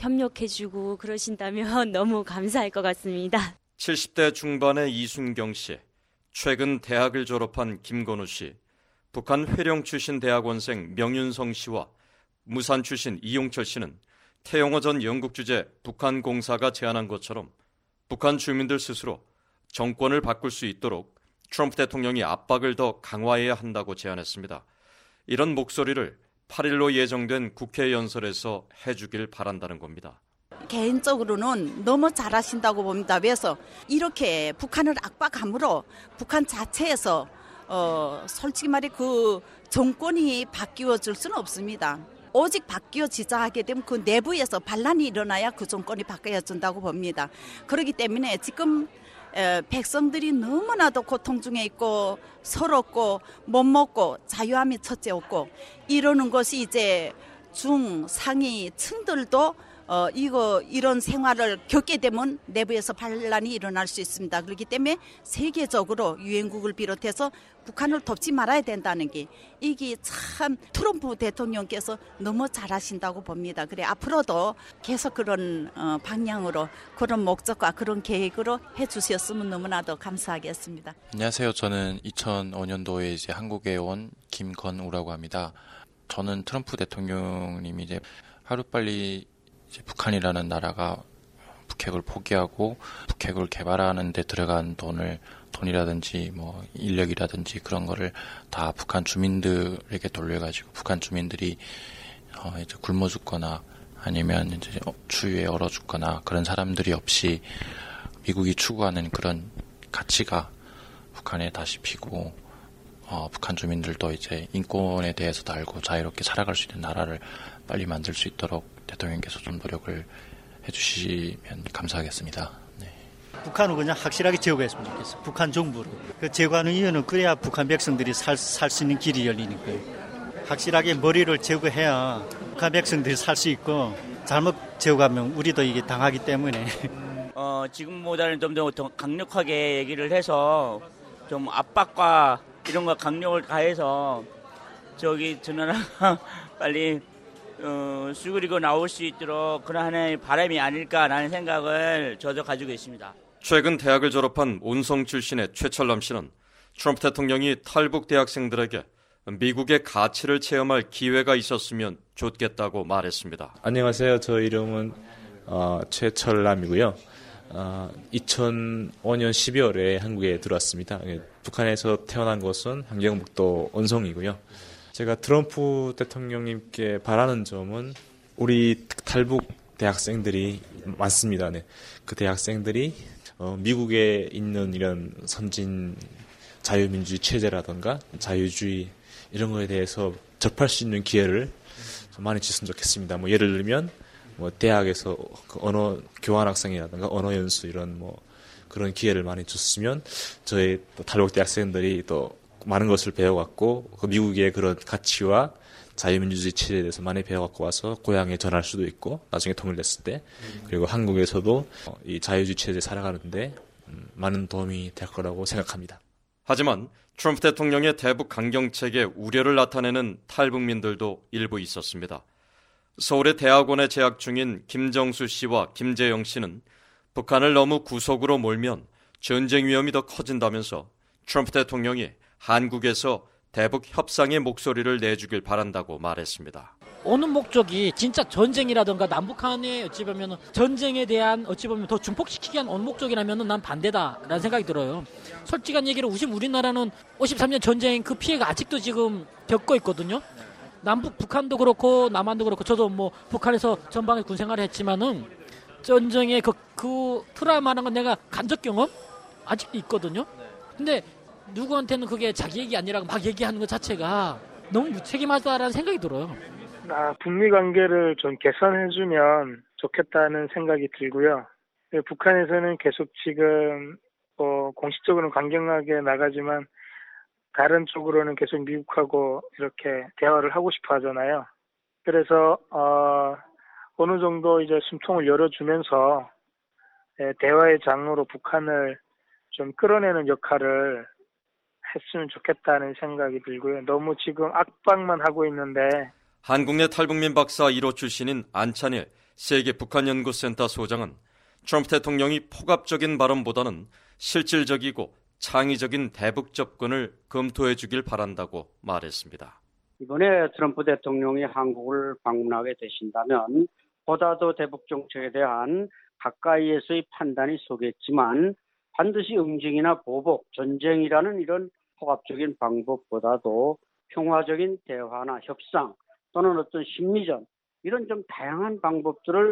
협력해주고 그러신다면 너무 감사할 것 같습니다. 70대 중반의 이순경 씨, 최근 대학을 졸업한 김건우 씨, 북한 회령 출신 대학원생 명윤성 씨와 무산 출신 이용철 씨는 태영호 전 영국 주재 북한 공사가 제안한 것처럼 북한 주민들 스스로 정권을 바꿀 수 있도록 트럼프 대통령이 압박을 더 강화해야 한다고 제안했습니다. 이런 목소리를 8일로 예정된 국회 연설에서 해주길 바란다는 겁니다. 개인적으로는 너무 잘하신다고 봅니다. 그래서 이렇게 북한을 압박함으로 북한 자체에서 솔직히 말해 그 정권이 바뀌어질 수는 없습니다. 오직 바뀌어지자 하게 되면 그 내부에서 반란이 일어나야 그 정권이 바뀌어진다고 봅니다. 그렇기 때문에 지금 백성들이 너무나도 고통 중에 있고 서럽고 못 먹고 자유함이 첫째 없고 이러는 것이 이제 중 상위 층들도 이런 생활을 겪게 되면 내부에서 반란이 일어날 수 있습니다. 그렇기 때문에 세계적으로 유엔국을 비롯해서 북한을 돕지 말아야 된다는 게 이게 참 트럼프 대통령께서 너무 잘하신다고 봅니다. 그래 앞으로도 계속 그런 방향으로 그런 목적과 그런 계획으로 해주셨으면 너무나도 감사하겠습니다. 안녕하세요. 저는 2005년도에 이제 한국에 온 김건우라고 합니다. 저는 트럼프 대통령님이 이제 하루빨리 이제 북한이라는 나라가 북핵을 포기하고 북핵을 개발하는 데 들어간 돈이라든지 뭐 인력이라든지 그런 거를 다 북한 주민들에게 돌려가지고 북한 주민들이 이제 굶어 죽거나 아니면 이제 추위에 얼어 죽거나 그런 사람들이 없이 미국이 추구하는 그런 가치가 북한에 다시 피고 북한 주민들도 이제 인권에 대해서도 알고 자유롭게 살아갈 수 있는 나라를 빨리 만들 수 있도록 대통령께서 좀 노력을 해주시면 감사하겠습니다. 네. 북한은 그냥 확실하게 제거했으면 좋겠어요. 북한 정부를. 그 제거하는 이유는 그래야 북한 백성들이 살 수 있는 길이 열리니까요. 확실하게 머리를 제거해야 북한 백성들이 살 수 있고 잘못 제거하면 우리도 이게 당하기 때문에. 지금보다는 좀 더 강력하게 얘기를 해서 좀 압박과 이런 거 강력을 가해서 저 나라가 빨리 수그리고 나올 수 있도록 그런 하나의 바람이 아닐까라는 생각을 저도 가지고 있습니다. 최근 대학을 졸업한 온성 출신의 최철남 씨는 트럼프 대통령이 탈북 대학생들에게 미국의 가치를 체험할 기회가 있었으면 좋겠다고 말했습니다. 안녕하세요. 저 이름은 최철남이고요. 2005년 12월에 한국에 들어왔습니다. 북한에서 태어난 곳은 함경북도 온성이고요. 제가 트럼프 대통령님께 바라는 점은 우리 탈북 대학생들이 많습니다. 네. 그 대학생들이 미국에 있는 이런 선진 자유민주주의 체제라든가 자유주의 이런 거에 대해서 접할 수 있는 기회를 좀 많이 줬으면 좋겠습니다. 뭐 예를 들면 뭐 대학에서 그 언어 교환 학생이라든가 언어 연수 이런 뭐 그런 기회를 많이 줬으면 저희 또 탈북 대학생들이 또 많은 것을 배워갖고 그 미국의 그런 가치와 자유민주주의 체제에 대해서 많이 배워갖고 와서 고향에 전할 수도 있고 나중에 통일됐을 때 그리고 한국에서도 이 자유주의 체제에 살아가는데 많은 도움이 될 거라고 생각합니다. 하지만 트럼프 대통령의 대북 강경책에 우려를 나타내는 탈북민들도 일부 있었습니다. 서울의 대학원에 재학 중인 김정수 씨와 김재영 씨는 북한을 너무 구석으로 몰면 전쟁 위험이 더 커진다면서 트럼프 대통령이 한국에서 대북 협상의 목소리를 내주길 바란다고 말했습니다. 오는 목적이 진짜 전쟁이라든가 남북한의 어찌 보면 전쟁에 대한 어찌 보면 더 중폭시키기 위한 오는 목적이라면 난 반대다라는 생각이 들어요. 솔직한 얘기로 우리나라는 53년 전쟁 그 피해가 아직도 지금 겪고 있거든요. 남북 북한도 그렇고 남한도 그렇고 저도 뭐 북한에서 전방에 군 생활을 했지만은 전쟁의 그 트라우마라는 건 내가 간접 경험 아직도 있거든요. 근데 누구한테는 그게 자기 얘기 아니라고 막 얘기하는 것 자체가 너무 무책임하다라는 생각이 들어요. 북미 관계를 좀 개선해주면 좋겠다는 생각이 들고요. 북한에서는 계속 지금 공식적으로는 강경하게 나가지만 다른 쪽으로는 계속 미국하고 이렇게 대화를 하고 싶어 하잖아요. 그래서 어느 정도 이제 숨통을 열어주면서 대화의 장으로 북한을 좀 끌어내는 역할을 했으면 좋겠다는 생각이 들고요. 너무 지금 압박만 하고 있는데. 한국 내 탈북민 박사 1호 출신인 안찬일 세계 북한연구센터 소장은 트럼프 대통령이 폭압적인 발언보다는 실질적이고 창의적인 대북 접근을 검토해 주길 바란다고 말했습니다. 이번에 트럼프 대통령이 한국을 방문하게 되신다면 보다도 대북 정책에 대한 가까이에서의 판단이 서겠지만 반드시 응징이나 보복, 전쟁이라는 이런 폭압적인 방법보다도 평화적인 대화나 협상 또는 어떤 심리전 이런 좀 다양한 방법들을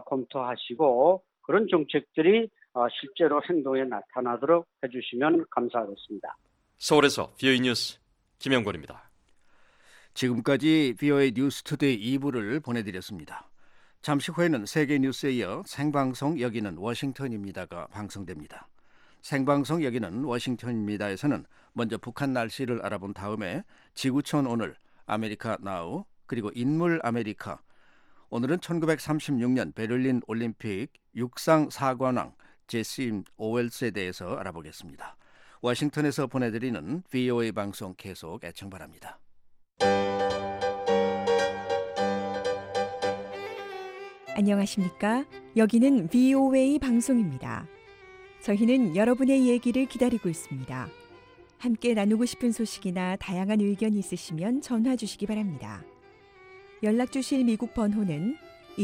검토하시고 그런 정책들이 실제로 행동에 나타나도록 해주시면 감사하겠습니다. 서울에서 VOA 뉴스 김영권입니다. 지금까지 VOA 뉴스 투데이 2부를 보내드렸습니다. 잠시 후에는 세계 뉴스에 이어 생방송 여기는 워싱턴입니다가 방송됩니다. 생방송 여기는 워싱턴입니다에서는 먼저 북한 날씨를 알아본 다음에 지구촌 오늘, 아메리카 나우, 그리고 인물 아메리카, 오늘은 1936년 베를린 올림픽 육상 사관왕 제시 오웰스에 대해서 알아보겠습니다. 워싱턴에서 보내드리는 VOA 방송 계속 애청 바랍니다. 안녕하십니까? 여기는 VOA 방송입니다. 저희는 여러분의 얘기를 기다리고 있습니다. 함께 나누고 싶은 소식이나 다양한 의견이 있으시면 전화 주시기 바랍니다. 연락 주실 미국 번호는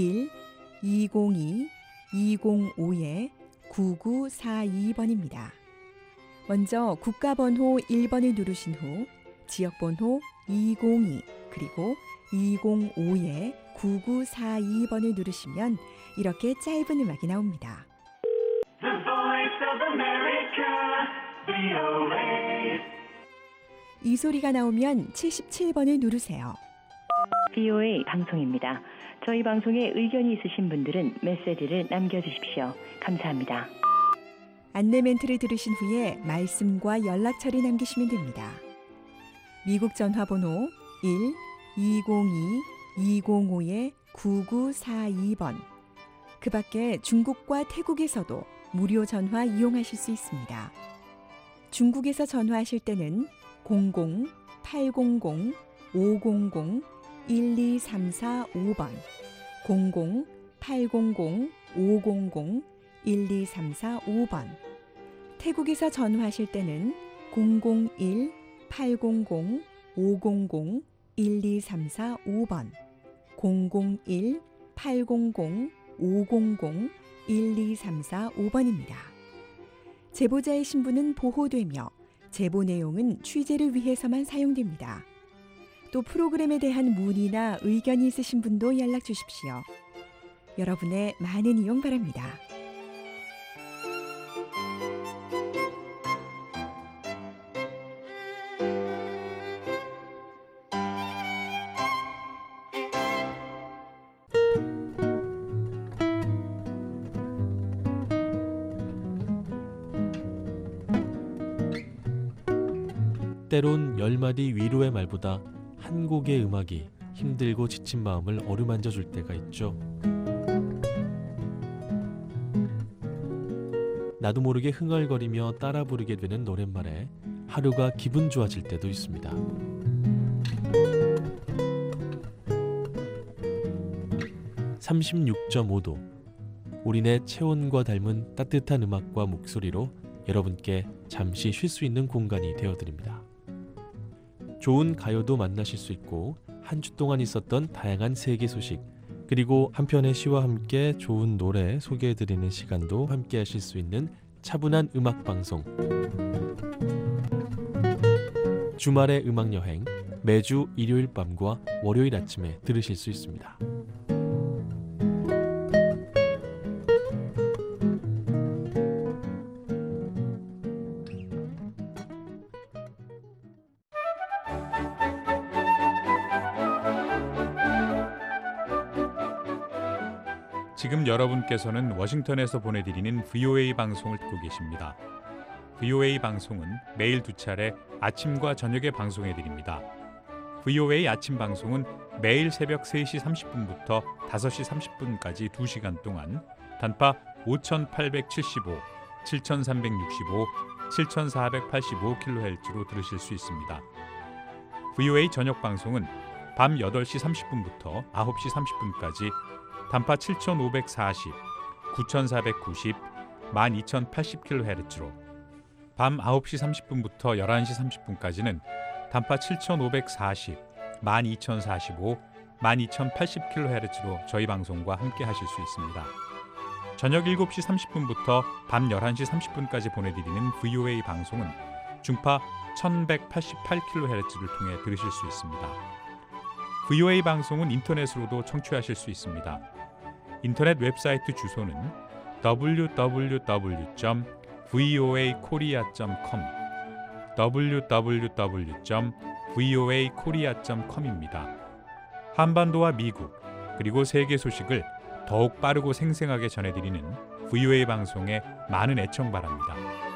1-202-205-9942번입니다. 먼저 국가번호 1번을 누르신 후 지역번호 202 그리고 205-9942번을 누르시면 이렇게 짧은 음악이 나옵니다. The Voice of America, VOA. 이 소리가 나오면 77번을 누르세요. VOA 방송입니다. 저희 방송에 의견이 있으신 분들은 메시지를 남겨주십시오. 감사합니다. 안내 멘트를 들으신 후에 말씀과 연락처를 남기시면 됩니다. 미국 전화번호 1-202-205-9942번. 그 밖에 중국과 태국에서도 무료 전화 이용하실 수 있습니다. 중국에서 전화하실 때는 00-800-500-12345번 00-800-500-12345번 태국에서 전화하실 때는 001-800-500-12345번 001-800-500-12345번입니다. 제보자의 신분은 보호되며 제보 내용은 취재를 위해서만 사용됩니다. 또 프로그램에 대한 문의나 의견이 있으신 분도 연락 주십시오. 여러분의 많은 이용 바랍니다. 때론 10마디 위로의 말보다 한 곡의 음악이 힘들고 지친 마음을 어루만져 줄 때가 있죠. 나도 모르게 흥얼거리며 따라 부르게 되는 노랫말에 하루가 기분 좋아질 때도 있습니다. (36.5도) 우리네 체온과 닮은 따뜻한 음악과 목소리로 여러분께 잠시 쉴 수 있는 공간이 되어드립니다. 좋은 가요도 만나실 수 있고 한 주 동안 있었던 다양한 세계 소식 그리고 한 편의 시와 함께 좋은 노래 소개해드리는 시간도 함께 하실 수 있는 차분한 음악방송 주말의 음악여행 매주 일요일 밤과 월요일 아침에 들으실 수 있습니다. 지금 여러분께서는 워싱턴에서 보내드리는 VOA 방송을 듣고 계십니다. VOA 방송은 매일 2차례 아침과 저녁에 방송해드립니다. VOA 아침 방송은 매일 새벽 3시 30분부터 5시 30분까지 2시간 동안 단파 5875, 7365, 7485kHz로 들으실 수 있습니다. VOA 저녁 방송은 밤 8시 30분부터 9시 30분까지 단파 7540, 9490, 12080kHz로 밤 9시 30분부터 11시 30분까지는 단파 7540, 12045, 12080kHz로 저희 방송과 함께 하실 수 있습니다. 저녁 7시 30분부터 밤 11시 30분까지 보내드리는 VOA 방송은 중파 1188kHz를 통해 들으실 수 있습니다. VOA 방송은 인터넷으로도 청취하실 수 있습니다. 인터넷 웹사이트 주소는 www.voakorea.com www.voakorea.com입니다. 한반도와 미국 그리고 세계 소식을 더욱 빠르고 생생하게 전해드리는 VOA 방송에 많은 애청 바랍니다.